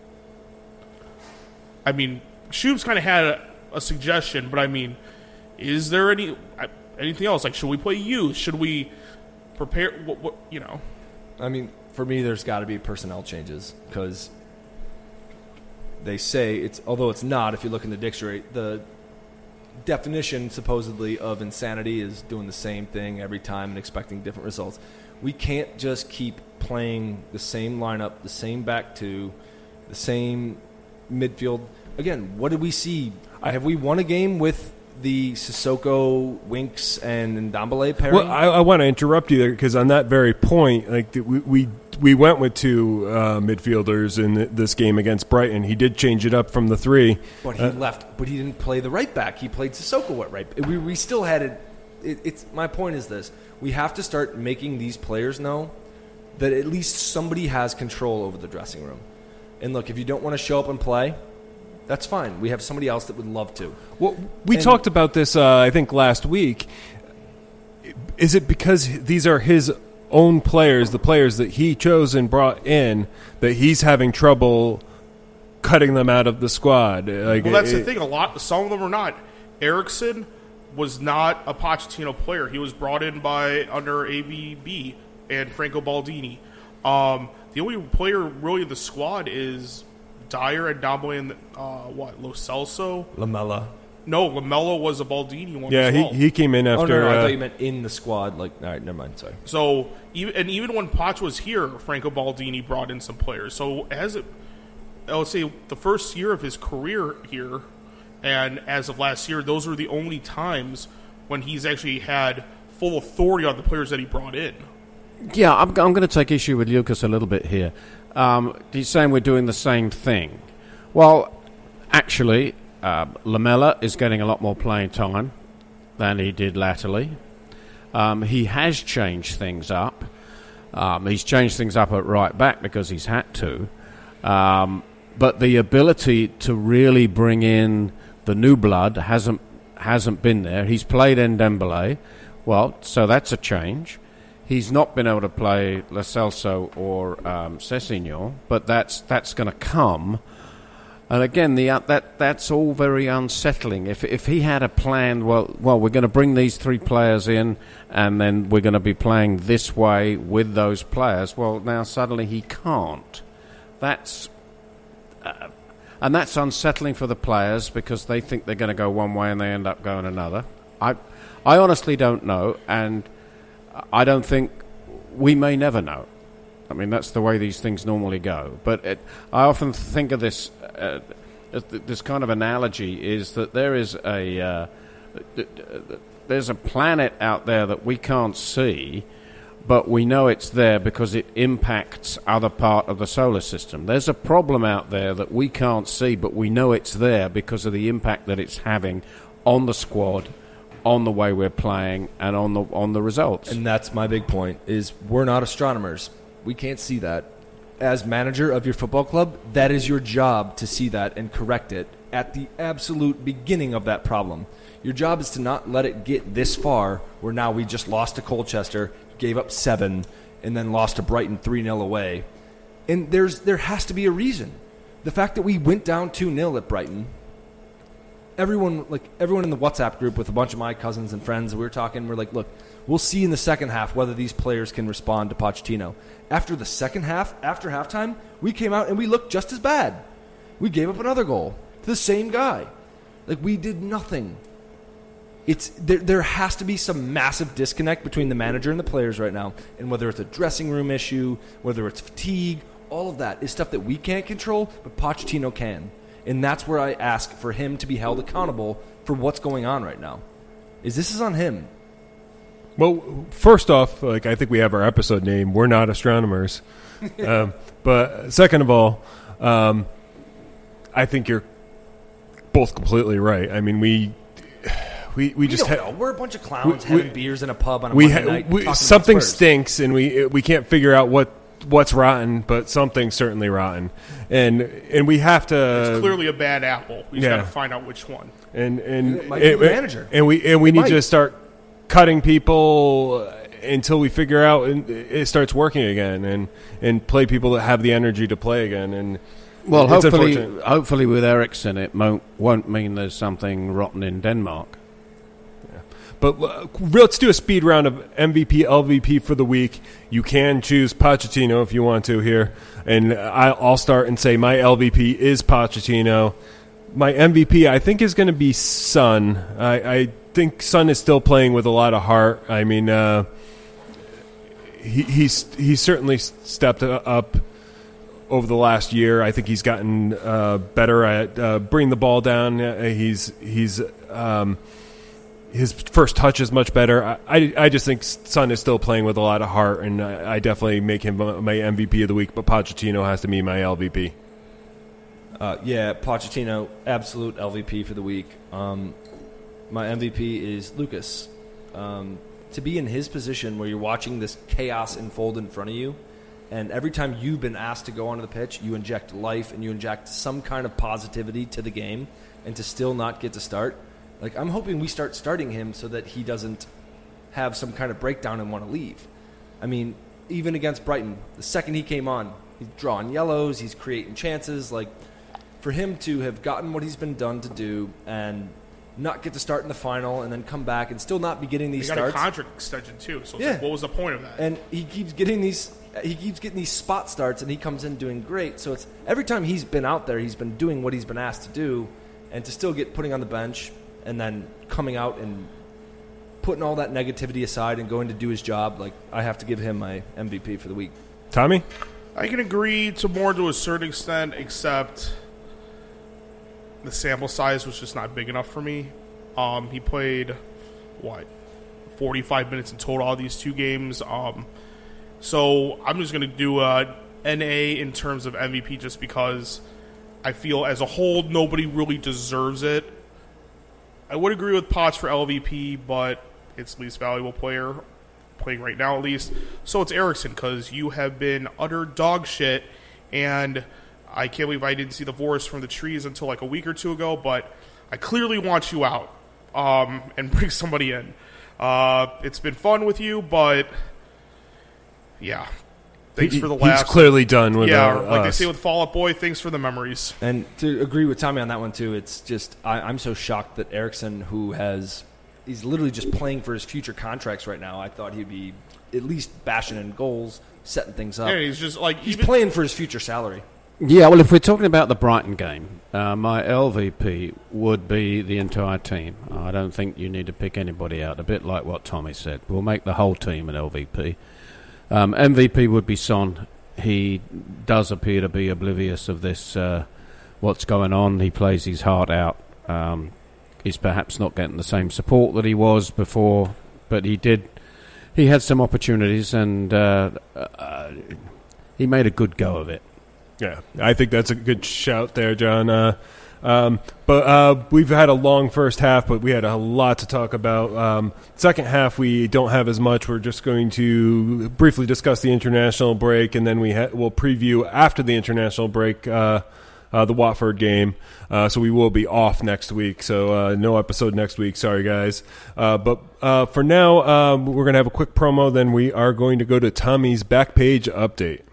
I mean, Shubes kind of had a, a suggestion, but I mean, is there any anything else? Like, should we play youth? Should we prepare? What, what you know? I mean, for me, there's got to be personnel changes because they say it's, although it's not, if you look in the dictionary, the definition supposedly of insanity is doing the same thing every time and expecting different results. We can't just keep playing the same lineup, the same back two, the same midfield. Again, what did we see? Have we won a game with the Sissoko, Winks, and Ndombele pairing? Well, I, I want to interrupt you there because on that very point, like we we we went with two uh, midfielders in th- this game against Brighton. He did change it up from the three. But he Uh, left. But he didn't play the right back. He played Sissoko at right. We we still had it. it. It's my point is this: we have to start making these players know that at least somebody has control over the dressing room. And look, if you don't want to show up and play, that's fine. We have somebody else that would love to. Well, we And- talked about this, uh, I think, last week. Is it because these are his own players, the players that he chose and brought in, that he's having trouble cutting them out of the squad? Like, Well, that's it- the thing. A lot, some of them are not. Eriksson was not a Pochettino player. He was brought in by under A B B and Franco Baldini. Um, the only player really in the squad is Dyer and Domboy and uh, what Lo Celso. Lamella. No, Lamella was a Baldini one. Yeah, as well. he, he came in Oh after. no, no, I uh, thought you meant in the squad. Like, all right, never mind. Sorry. So even and even when Poch was here, Franco Baldini brought in some players. So as it, I would say the first year of his career here, and as of last year, those were the only times when he's actually had full authority on the players that he brought in. Yeah, I'm, I'm going to take issue with Lucas a little bit here. Um, he's saying we're doing the same thing. Well, actually, uh, Lamella is getting a lot more playing time than he did latterly. Um, he has changed things up. Um, he's changed things up at right back because he's had to. Um, but the ability to really bring in the new blood hasn't hasn't been there. He's played Ndembele. Well, so that's a change. He's not been able to play Lo Celso or um, Sessegnon, but that's that's going to come. And again, the uh, that that's all very unsettling. If if he had a plan, well, well, we're going to bring these three players in, and then we're going to be playing this way with those players. Well, now suddenly he can't. That's uh, and that's unsettling for the players because they think they're going to go one way and they end up going another. I I honestly don't know, and I don't think we may never know. I mean, that's the way these things normally go. But it, I often think of this, uh, this kind of analogy is that there is a uh, there's a planet out there that we can't see, but we know it's there because it impacts other part of the solar system. There's a problem out there that we can't see, but we know it's there because of the impact that it's having on the squad, on the way we're playing, and on the on the results. And that's my big point, is we're not astronomers. We can't see that. As manager of your football club, that is your job to see that and correct it at the absolute beginning of that problem. Your job is to not let it get this far where now we just lost to Colchester, gave up seven, and then lost to Brighton three nil away. And there's there has to be a reason. The fact that we went down two nil at Brighton, everyone like everyone in the WhatsApp group with a bunch of my cousins and friends, we were talking, we're like, look, we'll see in the second half whether these players can respond to Pochettino. After the second half, after halftime, we came out and we looked just as bad. We gave up another goal to the same guy. Like, we did nothing. It's there, there has to be some massive disconnect between the manager and the players right now. And whether it's a dressing room issue, whether it's fatigue, all of that is stuff that we can't control, but Pochettino can. And that's where I ask for him to be held accountable for what's going on right now. Is this is on him. Well, first off, like I think we have our episode name. We're not astronomers. um, but second of all, um, I think you're both completely right. I mean, we we we, We just don't ha- know. We're a bunch of clowns we- we- having beers in a pub on a we, Monday ha- night. we talking about something Spurs. stinks, and we we can't figure out what what's rotten, but something's certainly rotten, and and we have to. It's clearly a bad apple. We just yeah. got to find out which one. and and It might be the manager. and we and we It need might. to start cutting people until we figure out and it starts working again, and and play people that have the energy to play again. And Well, it's hopefully, unfortunate. hopefully with Eriksson, it won't, won't mean there's something rotten in Denmark. But uh, let's do a speed round of M V P, L V P for the week. You can choose Pochettino if you want to here, and I- I'll start and say my L V P is Pochettino. My M V P, I think, is going to be Son. I, I think Son is still playing with a lot of heart. I mean, uh, he, he's he's certainly stepped up over the last year. I think he's gotten uh, better at uh, bringing the ball down. Uh, he's he's um, his first touch is much better. I, I, I just think Son is still playing with a lot of heart, and I, I definitely make him my M V P of the week, but Pochettino has to be my L V P. Uh, yeah, Pochettino, absolute L V P for the week. Um, my M V P is Lucas. Um, to be in his position where you're watching this chaos unfold in front of you, and every time you've been asked to go onto the pitch, you inject life and you inject some kind of positivity to the game, and to still not get to start. Like, I'm hoping we start starting him so that he doesn't have some kind of breakdown and want to leave. I mean, even against Brighton, the second he came on, he's drawing yellows, he's creating chances. Like, for him to have gotten what he's been done to do and not get to start in the final and then come back and still not be getting these he got starts. a contract extension too, so it's Yeah. like, what was the point of that? And he keeps getting these he keeps getting these spot starts, and he comes in doing great. So it's every time he's been out there, he's been doing what he's been asked to do, and to still get putting on the bench and then coming out and putting all that negativity aside and going to do his job, like, I have to give him my M V P for the week. Tommy? I can agree to more to a certain extent, except the sample size was just not big enough for me. Um, he played, what, forty-five minutes in total all these two games. Um, so I'm just going to do a N A in terms of M V P just because I feel as a whole nobody really deserves it. I would agree with Potts for L V P, but it's least valuable player playing right now at least. So it's Eriksen, because you have been utter dog shit, and I can't believe I didn't see the forest from the trees until like a week or two ago, but I clearly want you out um, and bring somebody in. Uh, it's been fun with you, but yeah. Thanks He- for the he's laughs. clearly done with Yeah, uh, like they us. say with Fall Out Boy, thanks for the memories. And to agree with Tommy on that one too, it's just I, I'm so shocked that Eriksen, who has he's literally just playing for his future contracts right now. I thought he'd be at least bashing in goals, setting things up. Yeah, he's just like He's even, playing for his future salary. Yeah, well, if we're talking about the Brighton game, uh, my L V P would be the entire team. I don't think you need to pick anybody out, a bit like what Tommy said. We'll make the whole team an L V P. Um, M V P would be Son. He does appear to be oblivious of this, uh, what's going on. He plays his heart out. Um, he's perhaps not getting the same support that he was before, but he did. He had some opportunities, and uh, uh, he made a good go of it. Yeah, I think that's a good shout there, John. Uh, um, but uh, we've had a long first half, but we had a lot to talk about. Um, second half, we don't have as much. We're just going to briefly discuss the international break, and then we ha- we'll preview after the international break uh, uh, the Watford game. Uh, so we will be off next week. So uh, no episode next week. Sorry, guys. Uh, but uh, for now, um, we're going to have a quick promo. Then we are going to go to Tommy's back page update.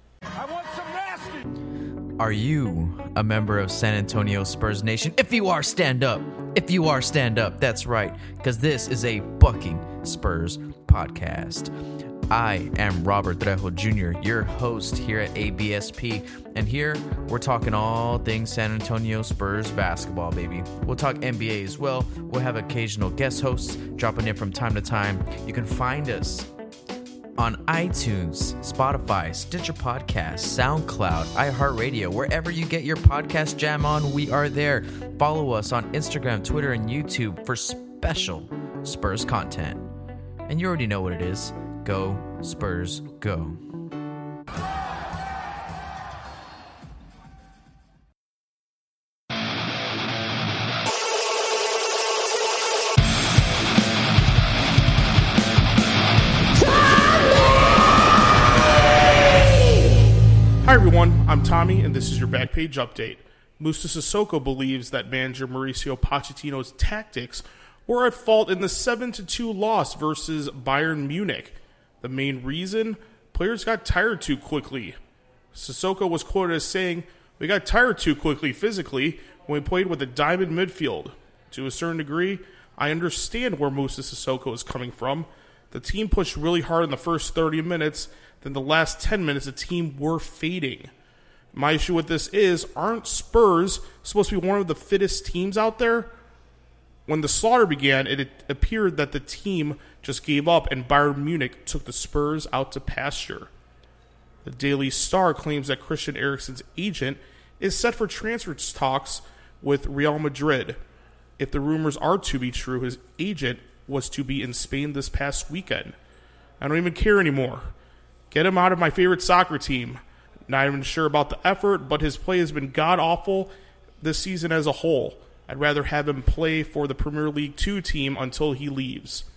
Are you a member of San Antonio Spurs Nation? If you are, stand up. If you are, stand up. That's right, because this is a Bucking Spurs podcast. I am Robert Trejo Junior, your host here at A B S P, and here we're talking all things San Antonio Spurs basketball, baby. We'll talk N B A as well. We'll have occasional guest hosts dropping in from time to time. You can find us on iTunes, Spotify, Stitcher Podcasts, SoundCloud, iHeartRadio, wherever you get your podcast jam on, we are there. Follow us on Instagram, Twitter, and YouTube for special Spurs content. And you already know what it is. Go Spurs, go. Hi everyone, I'm Tommy, and this is your back page update. Moussa Sissoko believes that manager Mauricio Pochettino's tactics were at fault in the seven to two loss versus Bayern Munich. The main reason? Players got tired too quickly. Sissoko was quoted as saying, "We got tired too quickly physically when we played with a diamond midfield." To a certain degree, I understand where Moussa Sissoko is coming from. The team pushed really hard in the first thirty minutes, then the last ten minutes the team were fading. My issue with this is, aren't Spurs supposed to be one of the fittest teams out there? When the slaughter began, it appeared that the team just gave up and Bayern Munich took the Spurs out to pasture. The Daily Star claims that Christian Eriksen's agent is set for transfer talks with Real Madrid. if the rumors are to be true, his agent was to be in Spain this past weekend. I don't even care anymore. Get him out of my favorite soccer team. Not even sure about the effort, but his play has been god-awful this season as a whole. I'd rather have him play for the Premier League two team until he leaves.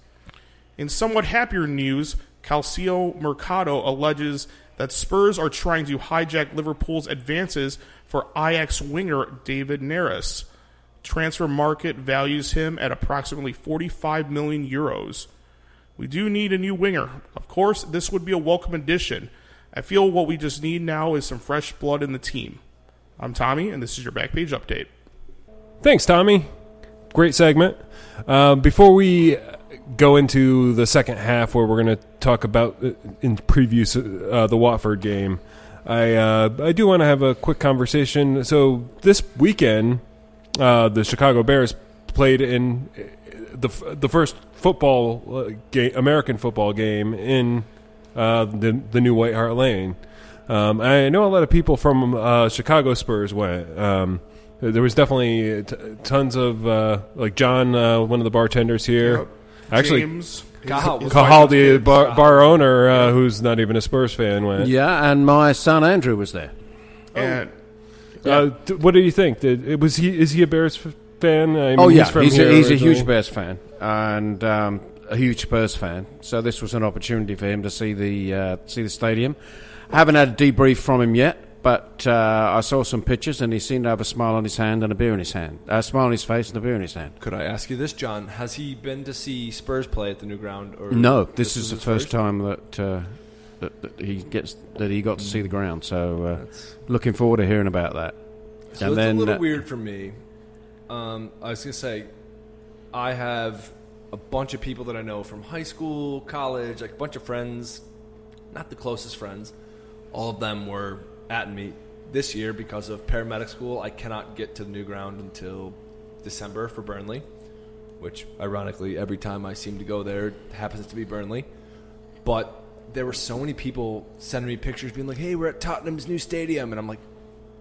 In somewhat happier news, Calcio Mercado alleges that Spurs are trying to hijack Liverpool's advances for Ajax winger David Neres. Transfer market values him at approximately forty-five million euros. We do need a new winger. Of course, this would be a welcome addition. I feel what we just need now is some fresh blood in the team. I'm Tommy, and this is your Backpage Update. Thanks, Tommy. Great segment. Uh, before we go into the second half, where we're going to talk about uh, in previews uh, the Watford game, I uh, I do want to have a quick conversation. So this weekend, uh, the Chicago Bears played in the the first football game, American football game in uh, the the new White Hart Lane. Um, I know a lot of people from uh, Chicago Spurs went. Um, there was definitely t- tons of uh, like John, uh, one of the bartenders here. Yep. Actually, James, Cahal was Cahal, right the next to bar, Cahal. bar owner, uh, who's not even a Spurs fan, went. Yeah, and my son Andrew was there. and Uh, t- what do you think? Did, was he? Is he a Bears f- fan? I mean, Oh yeah, he's, from he's, here a, he's a originally. huge Bears fan and um, a huge Spurs fan. So this was an opportunity for him to see the uh, see the stadium. I haven't had a debrief from him yet, but uh, I saw some pictures and he seemed to have a smile on his hand and a beer in his hand, a smile on his face and a beer in his hand. Could I ask you this, John? Has he been to see Spurs play at the new ground? Or No, this, was is the his first time that, uh, that that he gets that he got to see the ground. So uh, That's- looking forward to hearing about that. So And it's then, a little uh, weird for me. Um, I was going to say, I have a bunch of people that I know from high school, college, like a bunch of friends, not the closest friends. All of them were at me this year because of paramedic school. I cannot get to the new ground until December for Burnley, which ironically, every time I seem to go there, it happens to be Burnley. But there were so many people sending me pictures being like, hey, we're at Tottenham's new stadium. And I'm like,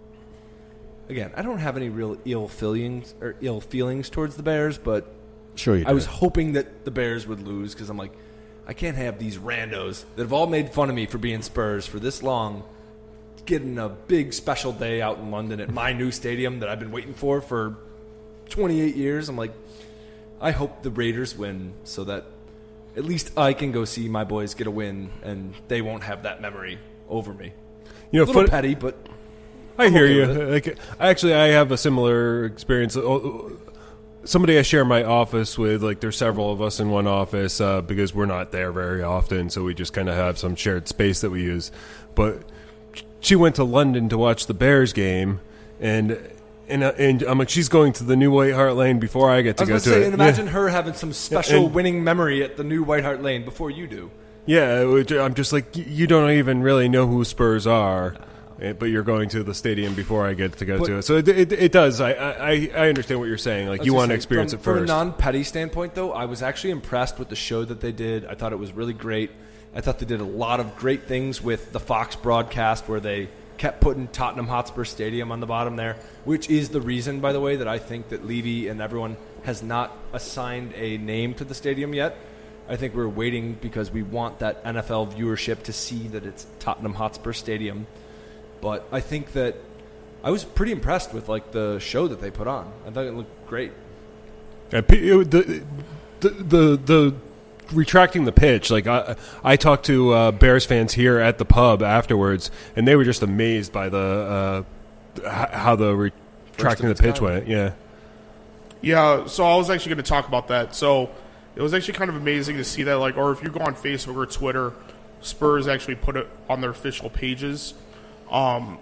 again, I don't have any real ill feelings or ill feelings towards the Bears, but Sure you do. I was hoping that the Bears would lose because I'm like, I can't have these randos that have all made fun of me for being Spurs for this long getting a big special day out in London at my new stadium that I've been waiting for for twenty-eight years. I'm like, I hope the Raiders win so that at least I can go see my boys get a win and they won't have that memory over me. You know, A little fun- petty, but I hear okay you. with Like, actually, I have a similar experience. Oh, somebody I share my office with, like there's several of us in one office uh, because we're not there very often, so we just kind of have some shared space that we use. But she went to London to watch the Bears game, and and uh, and I'm like, she's going to the new White Hart Lane before I get to I was go going to to say, it. and imagine Yeah. her having some special and- winning memory at the new White Hart Lane before you do. Yeah, which I'm just like, y- you don't even really know who Spurs are, eh, but you're going to the stadium before I get to go But- to it. So it, it, it does. I, I I understand what you're saying. Like, I was you gonna want to say, experience from, it first. From a non-petty standpoint, though, I was actually impressed with the show that they did. I thought it was really great. I thought they did a lot of great things with the Fox broadcast where they kept putting Tottenham Hotspur Stadium on the bottom there, which is the reason, by the way, that I think that Levy and everyone has not assigned a name to the stadium yet. I think we're waiting because we want that N F L viewership to see that it's Tottenham Hotspur Stadium. But I think that I was pretty impressed with like the show that they put on. I thought it looked great. Yeah, p- it- the, the the the retracting the pitch. Like I I talked to uh, Bears fans here at the pub afterwards, and they were just amazed by the uh, h- how the retracting the its pitch kind. went. Yeah. Yeah, so I was actually going to talk about that. So it was actually kind of amazing to see that, like, or if you go on Facebook or Twitter, Spurs actually put it on their official pages. Um,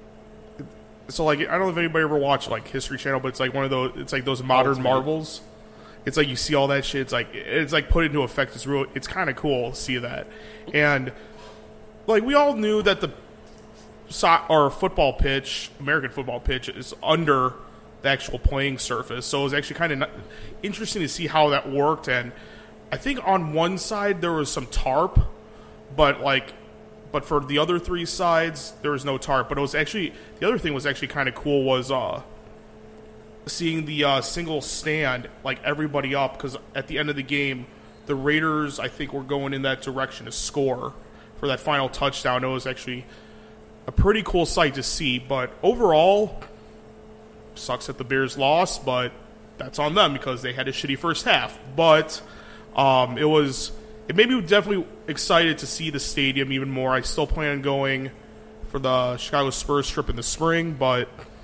so like, I don't know if anybody ever watched like History Channel, but it's like one of those. It's like those modern it's marvels. It's like you see all that shit. It's like it's like put into effect. It's real. It's kind of cool to see that, and like we all knew that the so- or football pitch, American football pitch, is under the actual playing surface. So it was actually kind of interesting to see how that worked. And I think on one side there was some tarp, but like, but for the other three sides there was no tarp. But it was actually the other thing was actually kind of cool was uh, seeing the uh, single stand, like everybody up, because at the end of the game, the Raiders, I think, were going in that direction to score for that final touchdown. It was actually a pretty cool sight to see. But overall, sucks that the Bears lost, but that's on them because they had a shitty first half. But um, it was it made me definitely excited to see the stadium even more. I still plan on going for the Chicago Spurs trip in the spring, but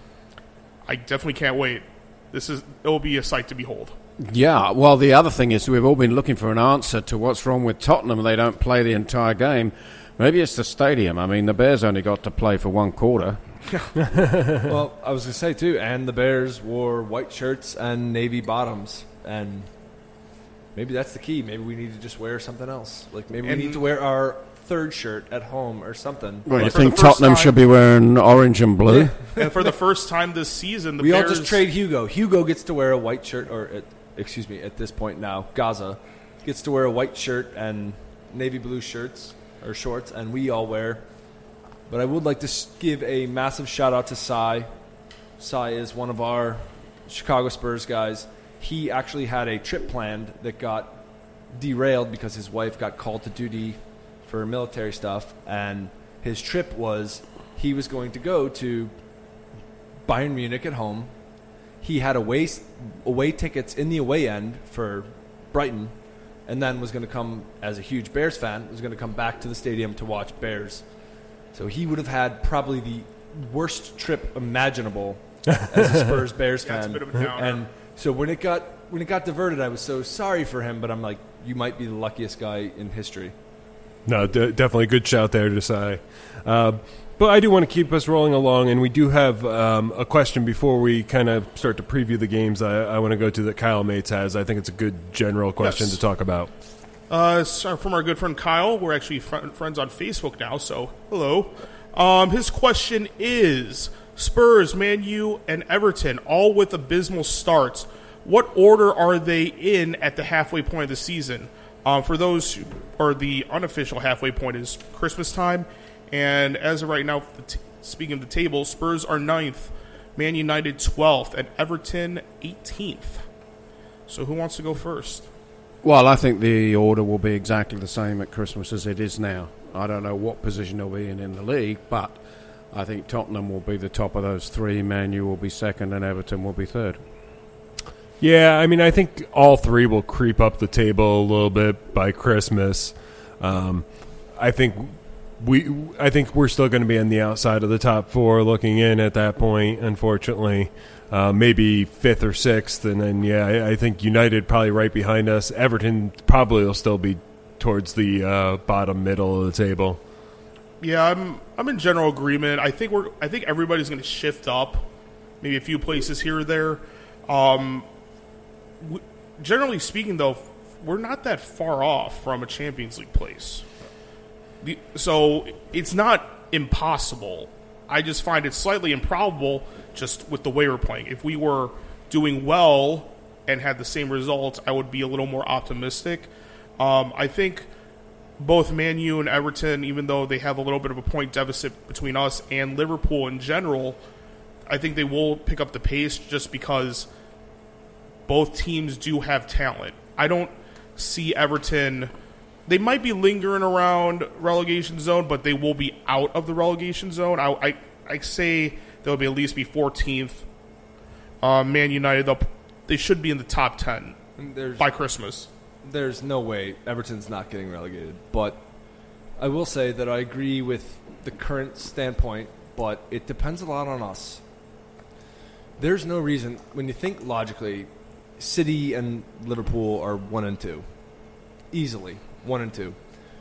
I definitely can't wait. This is it will be a sight to behold. Yeah, well, the other thing is we've all been looking for an answer to what's wrong with Tottenham. They don't play the entire game. Maybe it's the stadium. I mean, the Bears only got to play for one quarter. Well, I was going to say, too, and the Bears wore white shirts and navy bottoms, and maybe that's the key. Maybe we need to just wear something else. Like, maybe And- we need to wear our third shirt at home or something. Well, you for the think first Tottenham time- should be wearing orange and blue? And for the first time this season, the we Bears all just trade Hugo. Hugo gets to wear a white shirt, or, uh, excuse me, at this point now, Gaza gets to wear a white shirt and navy blue shirts or shorts, and we all wear. But I would like to s- give a massive shout out to Cy. Cy is one of our Chicago Spurs guys. He actually had a trip planned that got derailed because his wife got called to duty for military stuff, and his trip was he was going to go to Bayern Munich at home. He had away away tickets in the away end for Brighton, and then was going to come as a huge Bears fan. Was going to come back to the stadium to watch Bears. So he would have had probably the worst trip imaginable as a Spurs Bears Yeah, it's a fan. bit of a downer. And so when it got when it got diverted, I was so sorry for him. But I'm like, you might be the luckiest guy in history. No, d- definitely a good shout there to say. Uh, but I do want to keep us rolling along, and we do have um, a question before we kind of start to preview the games I, I want to go to that Kyle Mates has. I think it's a good general question Yes. to talk about. Uh, so from our good friend Kyle. We're actually fr- friends on Facebook now, so hello. Um, his question is, Spurs, Man U, and Everton, all with abysmal starts. What order are they in at the halfway point of the season? Um, for those, who, or the unofficial halfway point is Christmas time. And as of right now, the t- speaking of the table, Spurs are ninth, Man United twelfth, and Everton eighteenth. So who wants to go first? Well, I think the order will be exactly the same at Christmas as it is now. I don't know what position they'll be in in the league, but I think Tottenham will be the top of those three, Man U will be second, and Everton will be third. Yeah, I mean, I think all three will creep up the table a little bit by Christmas. Um, I think we, I think we're still going to be on the outside of the top four, looking in at that point. Unfortunately, uh, maybe fifth or sixth, and then yeah, I, I think United probably right behind us. Everton probably will still be towards the uh, bottom middle of the table. Yeah, I'm I'm in general agreement. I think we're I think everybody's going to shift up, maybe a few places here or there. Um, w- generally speaking, though, we're not that far off from a Champions League place. The, so it's not impossible. I just find it slightly improbable just with the way we're playing. If we were doing well and had the same results, I would be a little more optimistic. Um, I think both Man U and Everton, even though they have a little bit of a point deficit between us and Liverpool in general, I think they will pick up the pace just because both teams do have talent. I don't see Everton... They might be lingering around relegation zone, but they will be out of the relegation zone. I I, I say they'll be at least be fourteenth. Uh, Man United, they'll, they should be in the top ten There's by Christmas. there's no way Everton's not getting relegated. But I will say that I agree with the current standpoint, but it depends a lot on us. There's no reason, when you think logically, City and Liverpool are one and two. Easily, one and two.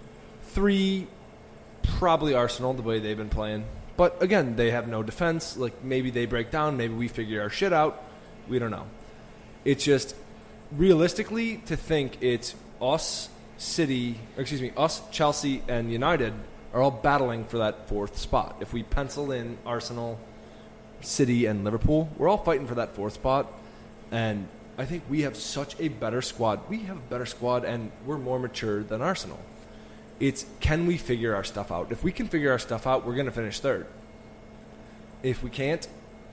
Three, probably Arsenal, the way they've been playing. But again, they have no defense. Like, maybe they break down, maybe we figure our shit out. We don't know. It's just, realistically, to think it's us, City, or excuse me, us, Chelsea, and United are all battling for that fourth spot. If we pencil in Arsenal, City, and Liverpool, we're all fighting for that fourth spot. And I think we have such a better squad. We have a better squad, and we're more mature than Arsenal. It's, can we figure our stuff out? If we can figure our stuff out, we're going to finish third. If we can't,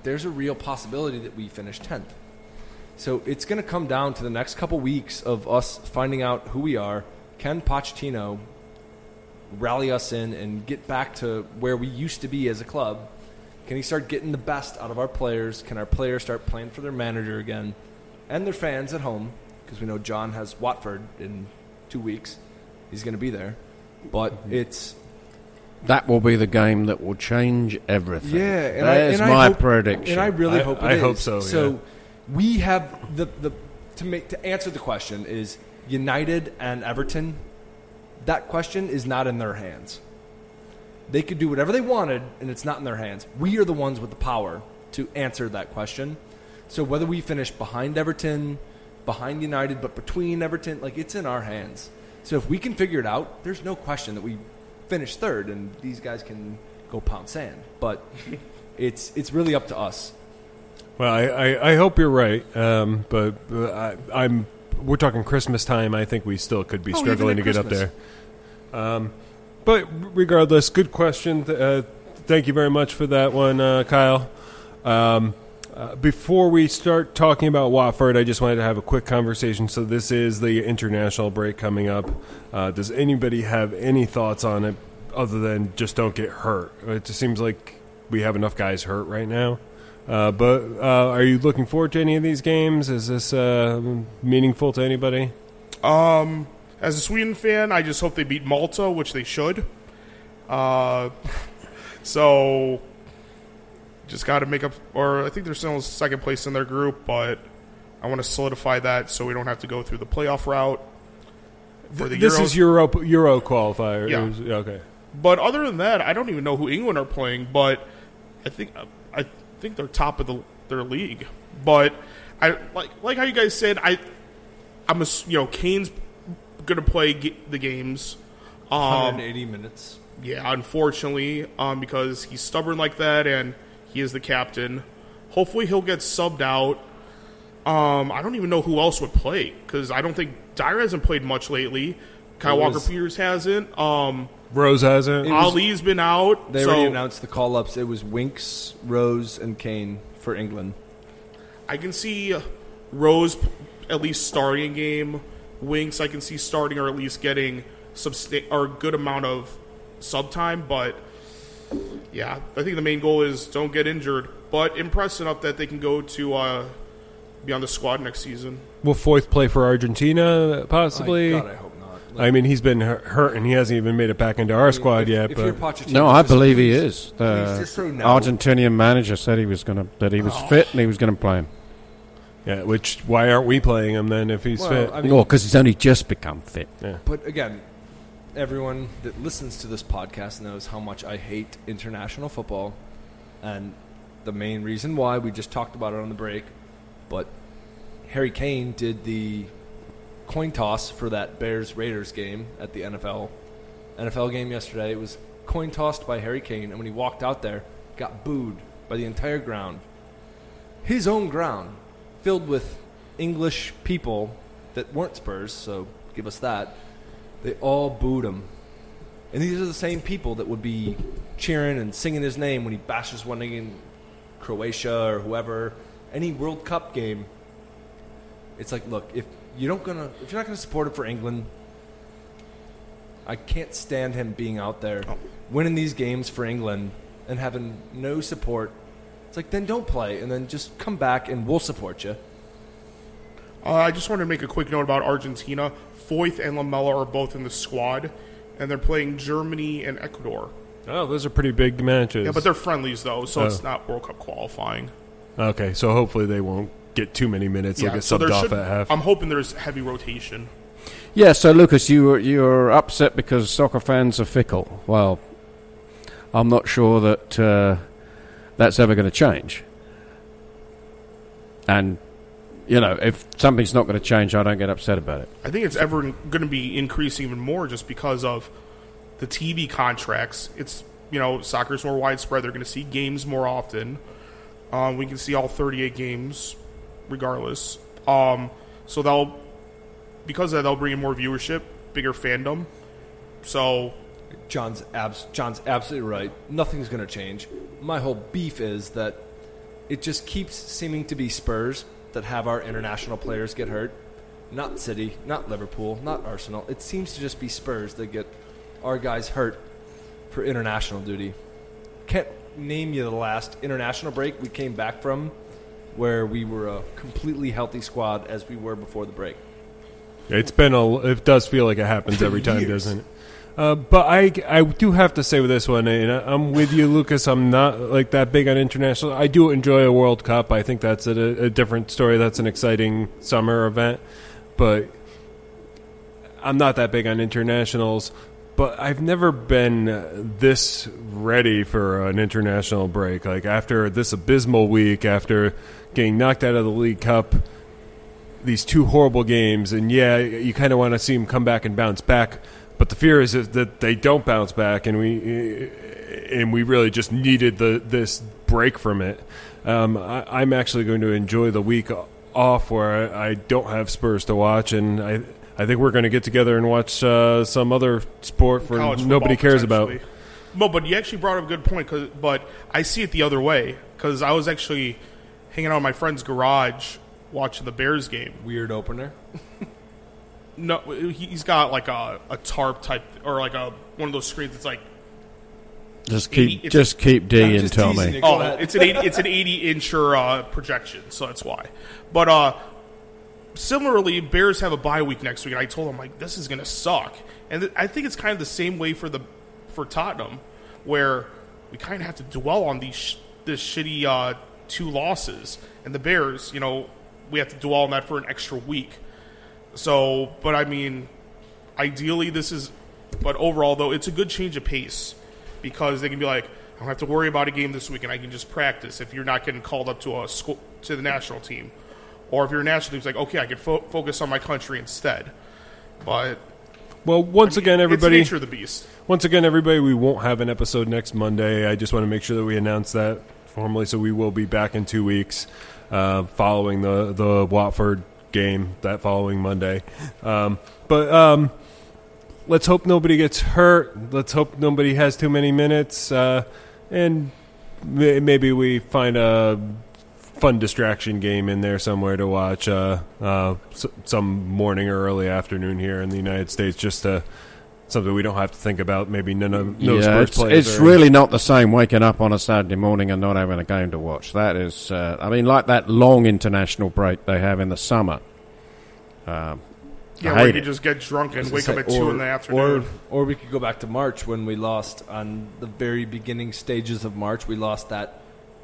there's a real possibility that we finish tenth. So it's going to come down to the next couple weeks of us finding out who we are. Can Pochettino rally us in and get back to where we used to be as a club? Can he start getting the best out of our players? Can our players start playing for their manager again and their fans at home? Because we know John has Watford in two weeks. He's going to be there. But it's... That will be the game that will change everything. Yeah. And There's I, and my I hope, prediction. And I really I- hope it I is. hope so, So yeah. we have the... the to make to answer the question is United and Everton, that question is not in their hands. They could do whatever they wanted, and it's not in their hands. We are the ones with the power to answer that question. So whether we finish behind Everton, behind United, but between Everton, like it's in our hands. So if we can figure it out, there's no question that we finish third, and these guys can go pound sand. But it's it's really up to us. Well, I, I, I hope you're right, um, but uh, I, I'm. We're talking Christmas time. I think we still could be Oh, struggling to even get at up there. Um, but regardless, good question. Uh, thank you very much for that one, uh, Kyle. Um, uh, before we start talking about Watford, I just wanted to have a quick conversation. So this is the international break coming up. Uh, does anybody have any thoughts on it other than just don't get hurt? It just seems like we have enough guys hurt right now. Uh, but uh, are you looking forward to any of these games? Is this uh, meaningful to anybody? Um, as a Sweden fan, I just hope they beat Malta, which they should. Uh, so just got to make up, or I think they're still in second place in their group, but I want to solidify that so we don't have to go through the playoff route for the This Euros. is Euro Euro qualifier. Yeah. It was- okay. But other than that, I don't even know who England are playing. But I think I think they're top of the, their league. But I like like how you guys said. I I'm a, you know Kane's gonna play g- the games. Um, one hundred eighty minutes. yeah, unfortunately, um, because he's stubborn like that, and he is the captain. Hopefully, he'll get subbed out. Um, I don't even know who else would play because I don't think Dyer hasn't played much lately. Kyle It Walker was- Peters hasn't. Um, Rose hasn't. It was- Ali's been out. They so already announced the call-ups. It was Winks, Rose, and Kane for England. I can see Rose at least starting a game. Winks, I can see starting or at least getting substa- or a good amount of sub time. But yeah, I think the main goal is don't get injured, but impress enough that they can go to uh, be on the squad next season. Will Foyth play for Argentina, possibly? God, I hope not. Like, I mean, he's been hu- hurt, and he hasn't even made it back into our squad if, yet. if but you're Pochettino, No, I just believe he please- is. please The just say no. Argentinian manager said he was going to that he was fit and he was going to play him. yeah, which why aren't we playing him then if he's Well, fit? I mean, No, because he's only just become fit. But again, everyone that listens to this podcast knows how much I hate international football, and the main reason why we just talked about it on the break. But Harry Kane did the coin toss for that Bears Raiders game at the N F L N F L game yesterday. It was coin tossed by Harry Kane, and when he walked out there, got booed by the entire ground. His own ground, filled with English people that weren't Spurs, so give us that. They all booed him. And these are the same people that would be cheering and singing his name when he bashes one in Croatia or whoever. Any World Cup game. It's like, look, if you don't gonna if you're not gonna support it for England, I can't stand him being out there winning these games for England and having no support. It's like, then don't play and then just come back and we'll support you. Uh, I just wanted to make a quick note about Argentina. Foyth and Lamella are both in the squad, and they're playing Germany and Ecuador. Oh, those are pretty big matches. Yeah, but they're friendlies though, so Oh. it's not World Cup qualifying. okay. So hopefully they won't get too many minutes. They'll Yeah, get so subbed there off should- at half. I'm hoping there's heavy rotation. Yeah, so Lucas, you were you're upset because soccer fans are fickle. Well, I'm not sure that uh, that's ever going to change. And you know, if something's not going to change, I don't get upset about it. I think it's ever going to be increasing even more just because of the T V contracts. It's, you know, soccer's more widespread. They're going to see games more often. Um, we can see all thirty-eight games regardless. Um, so they'll, because of that, they'll bring in more viewership, bigger fandom. So, John's abs- John's absolutely right. Nothing's going to change. My whole beef is that it just keeps seeming to be Spurs that have our international players get hurt. Not City, not Liverpool, not Arsenal. It seems to just be Spurs that get our guys hurt for international duty. Can't name you the last international break we came back from where we were a completely healthy squad as we were before the break. It's been a. It does feel like it happens every time, Years. doesn't it? Uh, but I, I do have to say with this one, and I'm with you, Lucas. I'm not like that big on international. I do enjoy a World Cup. I think that's a, a different story. That's an exciting summer event. But I'm not that big on internationals. But I've never been this ready for an international break. Like after this abysmal week, after getting knocked out of the League Cup, these two horrible games, and yeah, you kind of want to see them come back and bounce back. But the fear is that they don't bounce back, and we and we really just needed the this break from it. Um, I, I'm actually going to enjoy the week off where I, I don't have Spurs to watch, and I I think we're going to get together and watch uh, some other sport for College nobody football, cares about. potentially. No, but you actually brought up a good point. Cause, but I see it the other way because I was actually hanging out in my friend's garage watching the Bears game. Weird opener. No, he's got like a, a tarp type or like a one of those screens that's like Just eighty keep it's just keep digging, just tell teasing me. it. Go oh, ahead. it's an eighty it's an eighty incher uh, projection, so that's why. But uh, similarly, Bears have a bye week next week, and I told him like this is gonna suck, and th- I think it's kind of the same way for the for Tottenham, where we kind of have to dwell on these sh- this shitty uh, two losses, and the Bears, you know, we have to dwell on that for an extra week. So, but I mean, ideally this is, but overall though, it's a good change of pace because they can be like, I don't have to worry about a game this week and I can just practice if you're not getting called up to a school, to the national team. Or if you're a national team, it's like, okay, I can fo- focus on my country instead. But, Well, once I mean, again, everybody. it's the nature of the beast. Once again, everybody, we won't have an episode next Monday. I just want to make sure that we announce that formally, so we will be back in two weeks uh, following the, the Watford game that following Monday. Um, but um, let's hope nobody gets hurt. Let's hope nobody has too many minutes. Uh, and may- maybe we find a fun distraction game in there somewhere to watch uh, uh, s- some morning or early afternoon here in the United States, just to something we don't have to think about. Maybe none of no yeah, Spurs it's, players. it's are- really not the same waking up on a Saturday morning and not having a game to watch. That is, uh, I mean, like that long international break they have in the summer. Um, Yeah, I where you hate can it. just get drunk and I was wake gonna up at say, two or- in the afternoon. Or, or we could go back to March when we lost on the very beginning stages of March. We lost that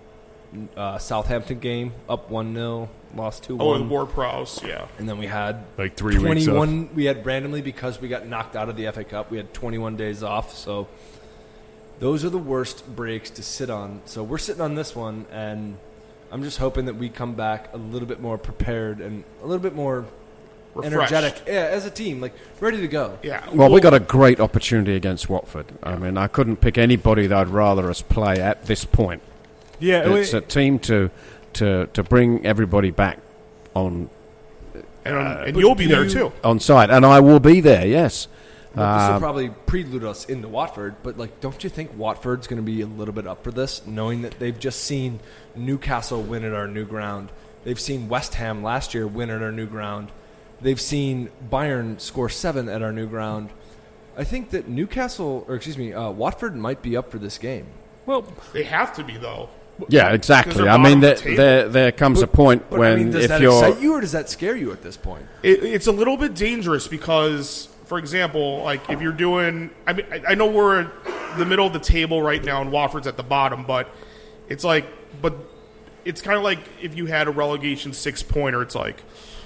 uh, Southampton game up one nil, lost two oh, one. and Ward Prowse, yeah. And then we had like three weeks off. twenty-one. We had randomly, because we got knocked out of the F A Cup, we had twenty-one days off. So those are the worst breaks to sit on. So we're sitting on this one, and I'm just hoping that we come back a little bit more prepared and a little bit more Refreshed. energetic, yeah, as a team, like ready to go. Yeah. Well, we got a great opportunity against Watford. I mean, I couldn't pick anybody that I'd rather us play at this point. Yeah, It's a team to to to bring everybody back on And, Uh, and but you'll be there you- too. on site, and I will be there. Yes. Well, this will Um, probably prelude us into Watford, but like, don't you think Watford's going to be a little bit up for this, knowing that they've just seen Newcastle win at our new ground, they've seen West Ham last year win at our new ground, they've seen Bayern score seven at our new ground. I think that Newcastle, or excuse me, uh, Watford might be up for this game. well, They have to be, though. Yeah, exactly. they're I mean, bottom there, of the table. there there comes a point But when I mean, does if that you're excite you, or does that scare you at this point? It, it's a little bit dangerous because, for example, like if you're doing, I mean, I, I know we're in the middle of the table right now and Watford's at the bottom, but it's like, but it's kind of like if you had a relegation six pointer, it's like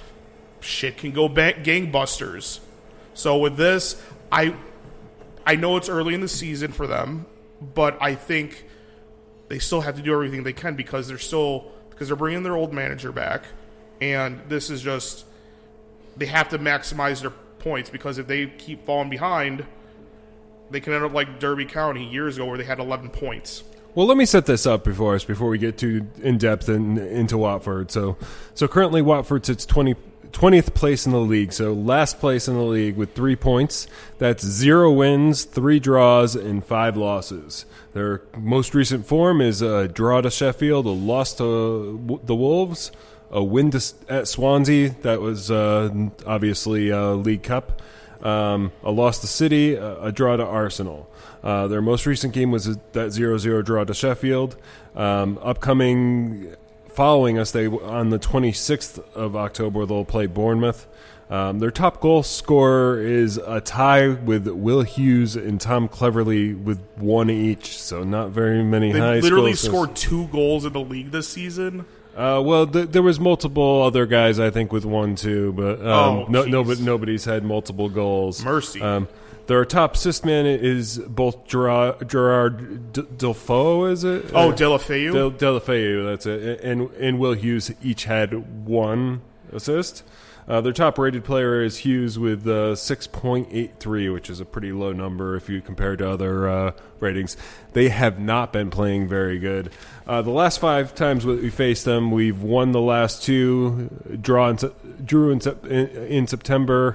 shit can go back gangbusters. So with this, I, I know it's early in the season for them, but I think they still have to do everything they can because they're still because they're bringing their old manager back, and this is just they have to maximize their points because if they keep falling behind, they can end up like Derby County years ago where they had eleven points. Well, let me set this up before us before we get too in depth in, into Watford. So, so currently Watford sits twenty, twentieth place in the league, so last place in the league with three points. That's zero wins, three draws, and five losses. Their most recent form is a draw to Sheffield, a loss to the Wolves, a win to, at Swansea. That was uh, obviously a League Cup. Um, a loss to City, a, a draw to Arsenal. Uh, their most recent game was that zero zero draw to Sheffield. Um, upcoming, following us, they on the twenty-sixth of October, they'll play Bournemouth. Um, their top goal scorer is a tie with Will Hughes and Tom Cleverley with one each, so not very many They high literally scores. scored two goals in the league this season. Uh, well, th- there was multiple other guys, I think, with one too, but um, Oh, no, no, jeez. but nobody's had multiple goals. Mercy. Um, their top assist man is both Gerard, Gerard D- Defoe, is it? Oh, Uh, Delafeu? Del, Delafeu, that's it. And and Will Hughes each had one assist. Uh, their top-rated player is Hughes with uh, six point eight three, which is a pretty low number if you compare to other uh, ratings. They have not been playing very good. Uh, the last five times we faced them, we've won the last two, draw in, drew in, Sep- in, in September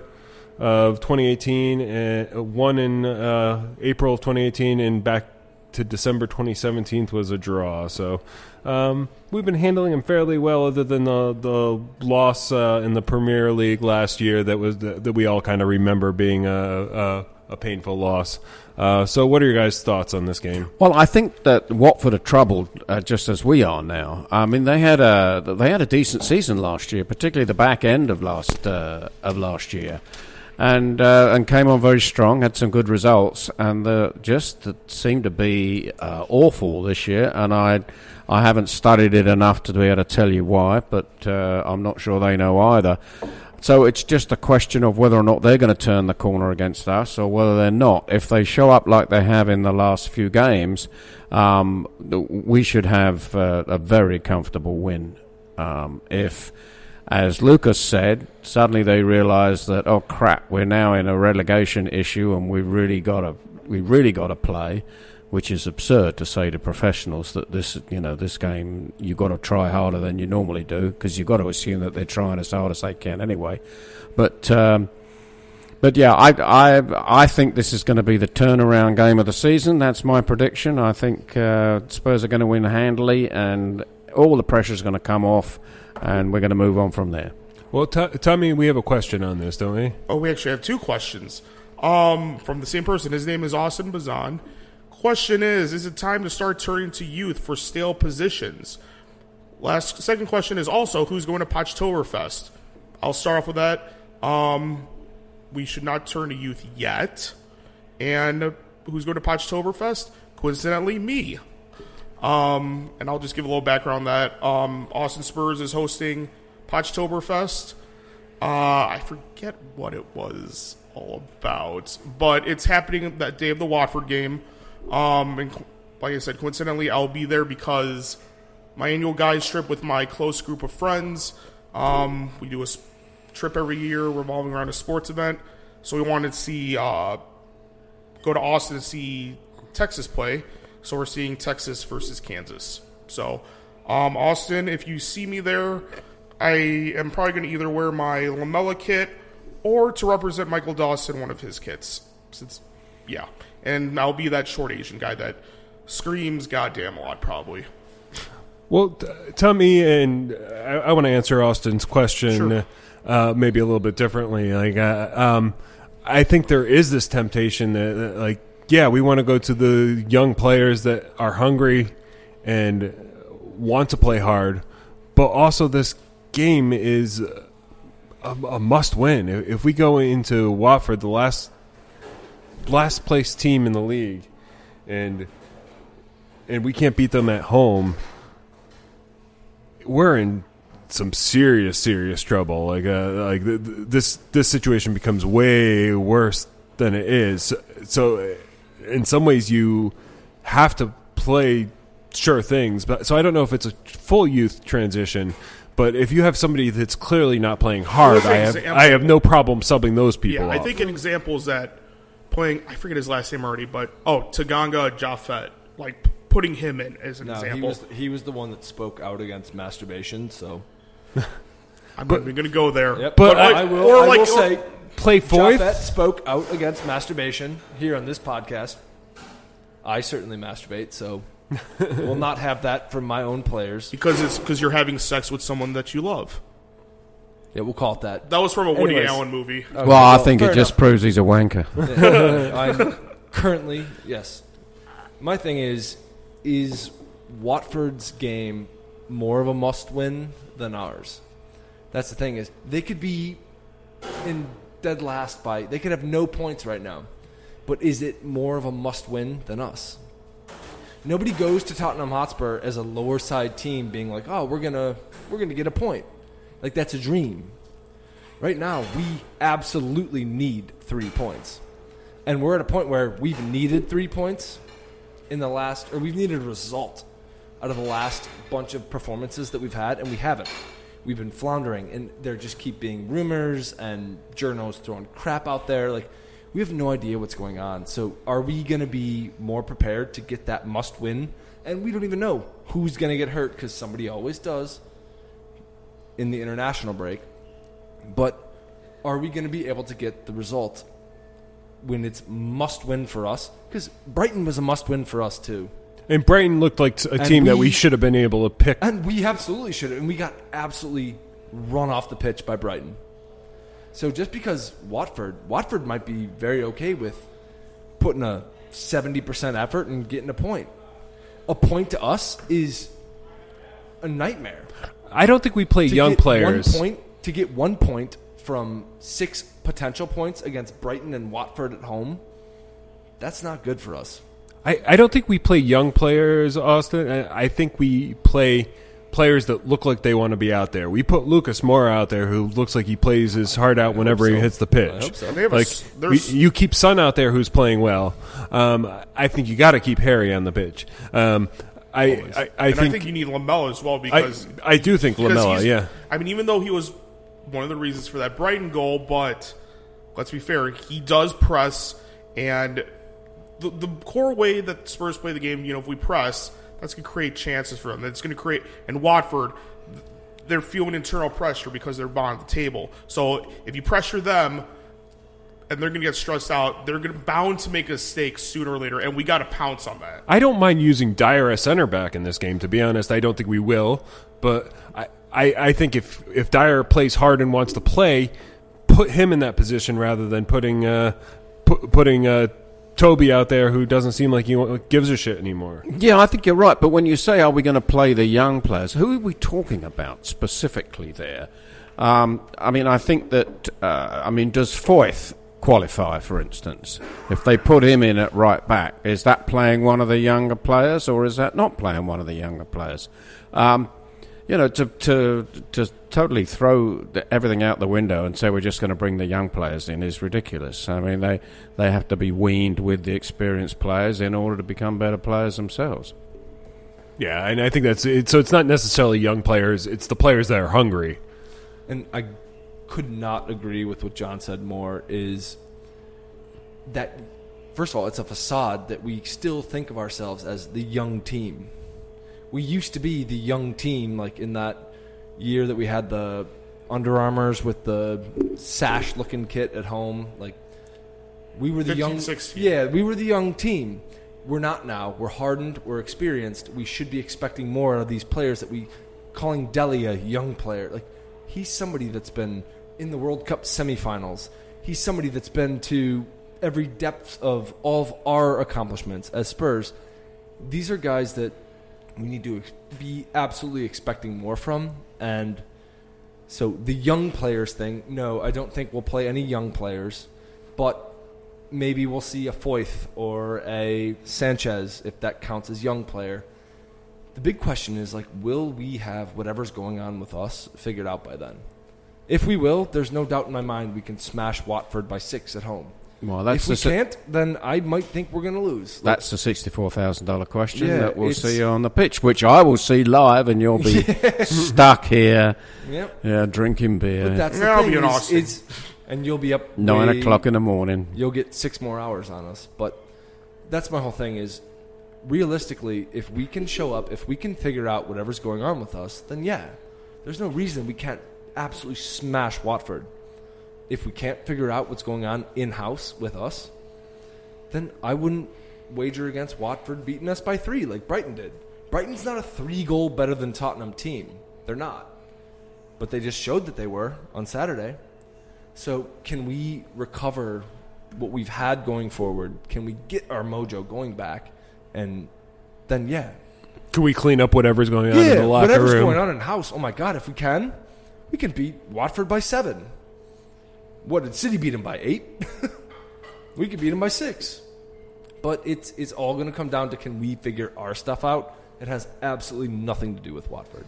of twenty eighteen, and one in uh, April of twenty eighteen, and back to December twenty seventeen was a draw. So um, we've been handling them fairly well, other than the the loss uh, in the Premier League last year that was that we all kind of remember being a, a, a painful loss. Uh, so what are your guys' thoughts on this game? Well, I think that Watford are troubled uh, just as we are now. I mean, they had a they had a decent season last year, particularly the back end of last uh, of last year. And uh, and came on very strong, had some good results, and uh, just seemed to be uh, awful this year. And I I haven't studied it enough to be able to tell you why, but uh, I'm not sure they know either. So it's just a question of whether or not they're going to turn the corner against us, or whether they're not. If they show up like they have in the last few games, um, we should have uh, a very comfortable win. Um, if As Lucas said, suddenly they realise that, oh crap, we're now in a relegation issue and we really got to we really got to play, which is absurd to say to professionals that this you know this game you've got to try harder than you normally do, because you've got to assume that they're trying as hard as they can anyway. But um, but yeah, I I I think this is going to be the turnaround game of the season. That's my prediction. I think uh, Spurs are going to win handily, and all the pressure is going to come off, and we're going to move on from there. Well, t- Tommy, we have a question on this, don't we? Oh, we actually have two questions um, from the same person. His name is Austin Bazan. Question is, is it time to start turning to youth for stale positions? Last second question is also, who's going to Pochtoberfest? I'll start off with that. Um, we should not turn to youth yet. And who's going to Pochtoberfest? Coincidentally, me. Um, and I'll just give a little background on that. Um, Austin Spurs is hosting Pochtoberfest. Uh, I forget what it was all about, but it's happening that day of the Watford game. Um, and like I said, coincidentally, I'll be there because my annual guys trip with my close group of friends. Um, we do a s- trip every year revolving around a sports event. So we wanted to see, uh, go to Austin to see Texas play. So we're seeing Texas versus Kansas. So, um, Austin, if you see me there, I am probably going to either wear my Lamella kit or to represent Michael Dawson, one of his kits. Since, yeah. And I'll be that short Asian guy that screams goddamn a lot, probably. Well, t- Tommy, and I, I want to answer Austin's question Sure. uh, maybe a little bit differently. Like, uh, um, I think there is this temptation that, that like, yeah, we want to go to the young players that are hungry and want to play hard, but also this game is a, a must-win. If we go into Watford, the last last place team in the league, and and we can't beat them at home, we're in some serious, serious trouble. Like, uh, like th- th- this this situation becomes way worse than it is. So, in some ways, you have to play sure things. But so I don't know if it's a full youth transition. But if you have somebody that's clearly not playing hard, Well, I have example- I have no problem subbing those people Yeah, I off. think an example is that playing, I forget his last name already, but, oh, Taganga Jaffet, like putting him in as an No, he example. was he was the one that spoke out against masturbation. So I'm not even going to go there. Yep. But I, I- I will, or I like- will or- say, Play Foyth. Jaffet spoke out against masturbation here on this podcast. I certainly masturbate, so will not have that from my own players. Because it's because you're having sex with someone that you love. Yeah, we'll call it that. That was from a Woody Anyways. Allen movie. Okay, Well, I think fair it just enough. proves he's a wanker. I'm currently, yes. My thing is, is Watford's game more of a must-win than ours? That's the thing is, they could be in dead last by, they could have no points right now. But is it more of a must-win than us? Nobody goes to Tottenham Hotspur as a lower side team being like, oh, we're gonna we're gonna get a point. Like, that's a dream. Right now, we absolutely need three points. And we're at a point where we've needed three points in the last, or we've needed a result out of the last bunch of performances that we've had, and we haven't. We've been floundering, and there just keep being rumors and journos throwing crap out there. Like, we have no idea what's going on. So are we going to be more prepared to get that must win? And we don't even know who's going to get hurt, because somebody always does in the international break. But are we going to be able to get the result when it's must win for us? Because Brighton was a must win for us too. And Brighton looked like a And team that we we- should have been able to pick. And we absolutely should have. And we got absolutely run off the pitch by Brighton. So just because Watford, Watford might be very okay with putting a seventy percent effort and getting a point. A point to us is a nightmare. I don't think we play To young get players. One point, to get one point from six potential points against Brighton and Watford at home, that's not good for us. I, I don't think we play young players, Austin. I, I think we play players that look like they want to be out there. We put Lucas Moura out there, who looks like he plays his heart out whenever he so. hits the pitch. I hope so. They have a Like s- we, there's- you keep Son out there, who's playing well. Um, I think you got to keep Harry on the pitch. Um, I, I, I and I think, think you need Lamella as well I, because I do think because Lamella. he's- Yeah, I mean, even though he was one of the reasons for that Brighton goal, but let's be fair, he does press, and the, the core way that Spurs play the game, you know, if we press, that's going to create chances for them. That's going to create, and Watford, they're feeling internal pressure because they're bottom of the table. So if you pressure them, and they're going to get stressed out, they're going to bound to make a mistake sooner or later, and we got to pounce on that. I don't mind using Dyer as center back in this game. To be honest, I don't think we will, but I, I, I think if if Dyer plays hard and wants to play, put him in that position rather than putting uh, pu- putting uh, Toby out there, who doesn't seem like he wa- gives a shit anymore. Yeah, I think you're right. But when you say, are we going to play the young players, who are we talking about specifically there? Um, I mean, I think that, uh, I mean, does Foyth qualify, for instance? If they put him in at right back, is that playing one of the younger players, or is that not playing one of the younger players? Um, you know, to to to totally throw the, everything out the window and say we're just going to bring the young players in is ridiculous. I mean, they, they have to be weaned with the experienced players in order to become better players themselves. Yeah, and I think that's it. So it's not necessarily young players; it's the players that are hungry. And I could not agree with what John said more, is that, first of all, it's a facade that we still think of ourselves as the young team. We used to be the young team, like in that year that we had the Under Armours with the sash-looking kit at home. Like, we were the fifteen, young... sixteen. Yeah, we were the young team. We're not now. We're hardened. We're experienced. We should be expecting more of these players that we... Calling Dele a young player. Like, he's somebody that's been in the World Cup semifinals. He's somebody that's been to every depth of all of our accomplishments as Spurs. These are guys that we need to ex- be absolutely expecting more from. And so the young players thing, no, I don't think we'll play any young players. But maybe we'll see a Foyth or a Sanchez, if that counts as young player. The big question is, like, will we have whatever's going on with us figured out by then? If we will, there's no doubt in my mind we can smash Watford by six at home. Well, that's if we the si- can't, then I might think we're going to lose. Like, That's the sixty-four thousand dollars question Yeah, that we'll it's- see you on the pitch, which I will see live, and you'll be stuck here, yep. yeah, drinking beer, But that's the Yeah, I'll thing. be in is- Austin. is- and you'll be up nine way- o'clock in the morning. You'll get six more hours on us. But that's my whole thing is, realistically, if we can show up, if we can figure out whatever's going on with us, then yeah, there's no reason we can't absolutely smash Watford. If we can't figure out what's going on in-house with us, then I wouldn't wager against Watford beating us by three like Brighton did. Brighton's not a three-goal better than Tottenham team. They're not. But they just showed that they were on Saturday. So can we recover what we've had going forward? Can we get our mojo going back? And then, yeah. Can we clean up whatever's going on yeah, in the locker whatever's room? going on in house. Oh, my God, if we can, we can beat Watford by seven. What, did City beat them by eight? We could beat them by six. But it's, it's all going to come down to can we figure our stuff out? It has absolutely nothing to do with Watford.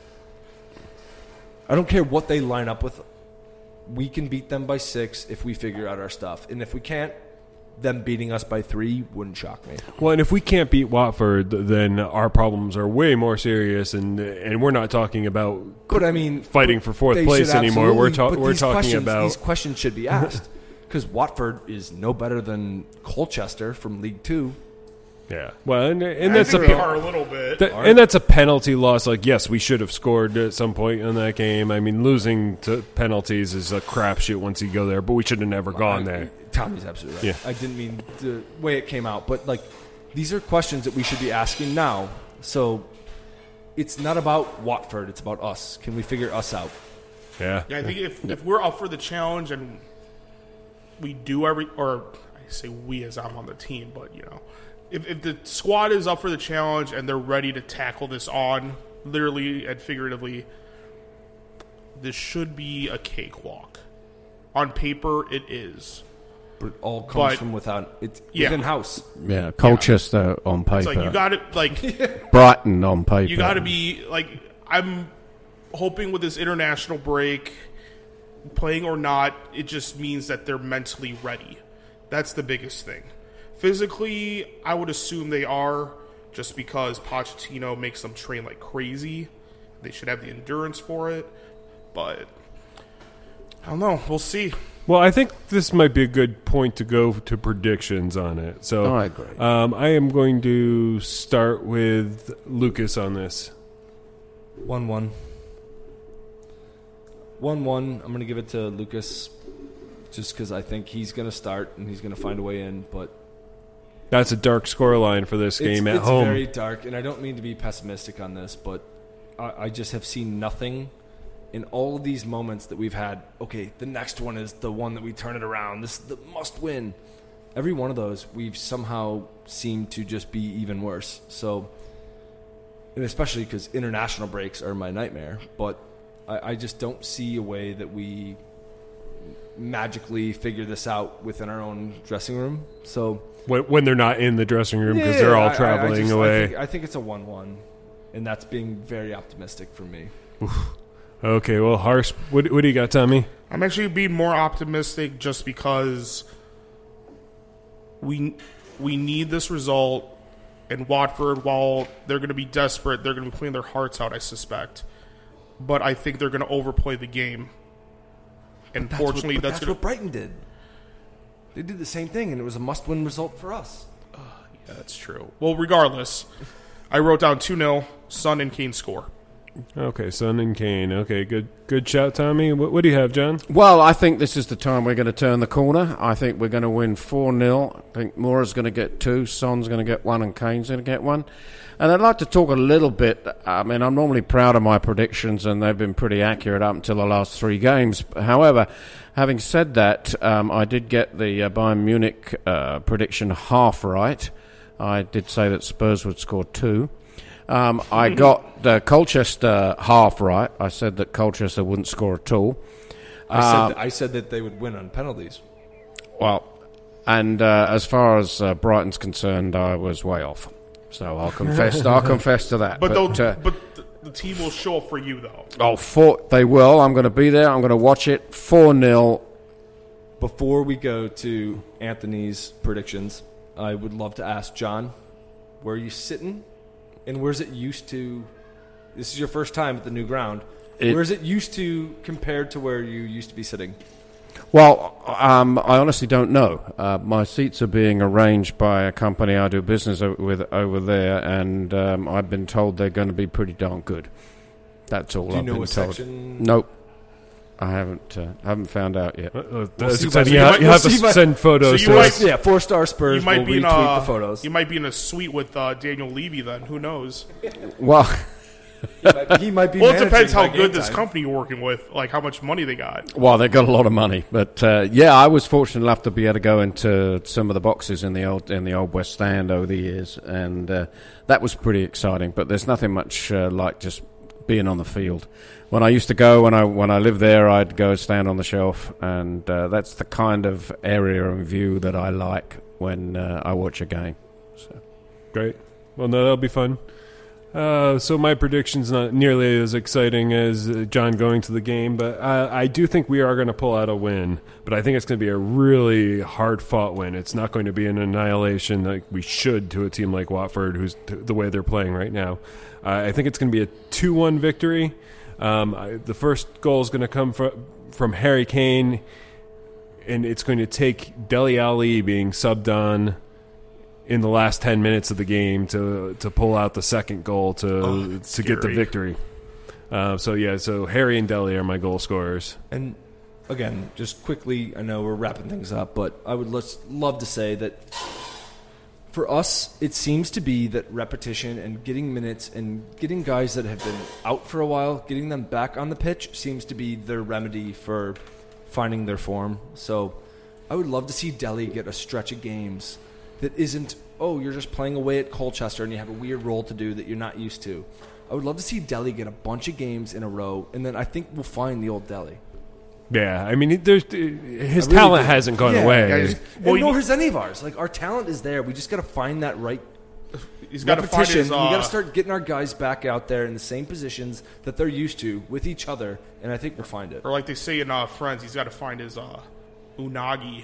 I don't care what they line up with. We can beat them by six if we figure out our stuff. And if we can't, them beating us by three wouldn't shock me. Well, and if we can't beat Watford, then our problems are way more serious, and and we're not talking about But I mean, fighting for fourth they place should anymore. We're, ta- absolutely- but we're these talking questions- about these questions should be asked because Watford is no better than Colchester from League Two. yeah. Well, and, and I that's a think they are a little bit. That, and that's a penalty loss. Like, yes, we should have scored at some point in that game. I mean, losing to penalties is a crapshoot once you go there, but we should have never gone there. Tommy's absolutely right. Yeah. I didn't mean the way it came out, but like these are questions that we should be asking now. So it's not about Watford; it's about us. Can we figure us out? Yeah. Yeah, I think if, if we're up for the challenge and we do every, or I say we as I'm on the team, but you know, if, if the squad is up for the challenge and they're ready to tackle this on, literally and figuratively, this should be a cakewalk. On paper, it is. But it all comes But- from without it's Yeah. within house. Yeah, Colchester on paper. It's like you got to like Brighton on paper. you got to be like I'm hoping with this international break, playing or not, it just means that they're mentally ready. That's the biggest thing. Physically, I would assume they are, just because Pochettino makes them train like crazy. They should have the endurance for it, but I don't know. We'll see. Well, I think this might be a good point to go to predictions on it. So Oh, I agree. Um, I am going to start with Lucas on this. One one. One one. I'm going to give it to Lucas, just because I think he's going to start and he's going to find a way in. But That's a dark scoreline for this game it's, at it's home. very dark, and I don't mean to be pessimistic on this, but I, I just have seen nothing in all of these moments that we've had. Okay, the next one is the one that we turn it around. This is the must win. Every one of those, we've somehow seemed to just be even worse. So, and especially because international breaks are my nightmare, but I, I just don't see a way that we magically figure this out within our own dressing room. So, when, when they're not in the dressing room because yeah, they're all I- I- I traveling just- I away. think, I think it's a one one, and that's being very optimistic for me. Okay, well, Harsh, what, what do you got, Tommy? I'm actually being more optimistic just because we we need this result. And Watford, while they're going to be desperate, they're going to be playing their hearts out, I suspect. But I think they're going to overplay the game. And That's fortunately, what, but that's, that's going what Brighton did. They did the same thing, and it was a must-win result for us. Yeah, that's true. Well, regardless, I wrote down two nil, Son and Kane score. Okay, Son and Kane. Okay, good good shout, Tommy. What, what do you have, John? Well, I think this is the time we're going to turn the corner. I think we're going to win four nil. I think Moura's going to get two, Son's going to get one, and Kane's going to get one. And I'd like to talk a little bit. I mean, I'm normally proud of my predictions, and they've been pretty accurate up until the last three games. However, having said that, um, I did get the uh, Bayern Munich uh, prediction half right. I did say that Spurs would score two. Um, I got the Colchester half right. I said that Colchester wouldn't score at all. I, Uh, said, that, I said that they would win on penalties. Well, and uh, as far as uh, Brighton's concerned, I was way off. So I'll confess. I'll confess to that. But, But, they'll, uh, but the, the team will show up for you, though. oh, four, they will. I'm going to be there. I'm going to watch it. four nil. Before we go to Anthony's predictions, I would love to ask John, where are you sitting, and where's it used to? This is your first time at the new ground. It- Where's it used to compared to where you used to be sitting? Well, um, I honestly don't know. Uh, my seats are being arranged by a company I do business o- with over there, and um, I've been told they're going to be pretty darn good. That's all Do you I've know been what told. section? Nope. I haven't. Uh, haven't found out yet. Uh, uh, We'll that's see exciting. by- You, ha- we'll you have to see by- send photos so to you us. might- Yeah, four star Spurs You might will be in retweet a the photos. you might be in a suite with uh, Daniel Levy. Then who knows? Well, He might, he might be. Well, it managing depends how by good game this time. company you're working with, like how much money they got. well, they got a lot of money, but uh, yeah, I was fortunate enough to be able to go into some of the boxes in the old in the old West Stand over the years, and uh, that was pretty exciting. But there's nothing much uh, like just being on the field. When I used to go, when I when I lived there, I'd go stand on the shelf, and uh, that's the kind of area and view that I like when uh, I watch a game. So. Great. Well, no, that'll be fun. Uh, so my prediction's not nearly as exciting as uh, John going to the game, but uh, I do think we are going to pull out a win. But I think it's going to be a really hard-fought win. It's not going to be an annihilation like we should to a team like Watford, who's t- the way they're playing right now. Uh, I think it's going to be a two one victory. Um, I, the first goal is going to come fr- from Harry Kane, and it's going to take Dele Alli being subbed on in the last ten minutes of the game to to pull out the second goal to Oh, to get the scary. victory. Uh, so yeah, so Harry and Dele are my goal scorers. And again, just quickly, I know we're wrapping things up, but I would let's, love to say that for us, it seems to be that repetition and getting minutes and getting guys that have been out for a while, getting them back on the pitch seems to be their remedy for finding their form. So I would love to see Dele get a stretch of games that isn't, oh, you're just playing away at Colchester and you have a weird role to do that you're not used to. I would love to see Dele get a bunch of games in a row, and then I think we'll find the old Dele. Yeah, I mean, there's his I really talent do. hasn't gone Yeah, away. yeah, he's- And Well, nor you- has any of ours. Like, our talent is there. We just got to find that right He's got to find repetition. his. Uh, we got to start getting our guys back out there in the same positions that they're used to with each other, and I think we'll find it. or like they say in uh, Friends, he's got to find his uh, unagi.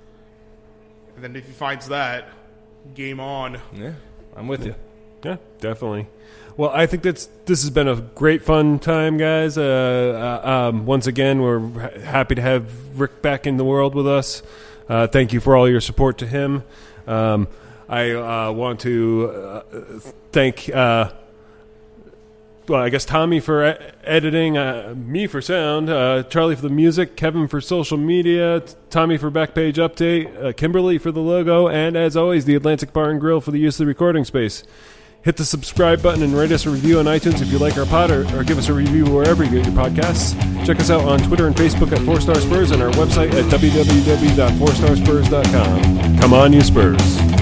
And then if he finds that, game on. Yeah, I'm with you. Yeah, definitely. Well, I think that's this has been a great fun time, guys. Uh, uh, um, once again, we're ha- happy to have Rick back in the world with us. Uh, thank you for all your support to him. Um, I uh, want to uh, thank, uh, well, I guess Tommy for e- editing, uh, me for sound, uh, Charlie for the music, Kevin for social media, t- Tommy for Backpage Update, uh, Kimberly for the logo, and as always, the Atlantic Bar and Grill for the use of the recording space. Hit the subscribe button and rate us a review on iTunes if you like our pod, or, or give us a review wherever you get your podcasts. Check us out on Twitter and Facebook at four star Spurs and our website at w w w dot four star spurs dot com. Come on, you Spurs.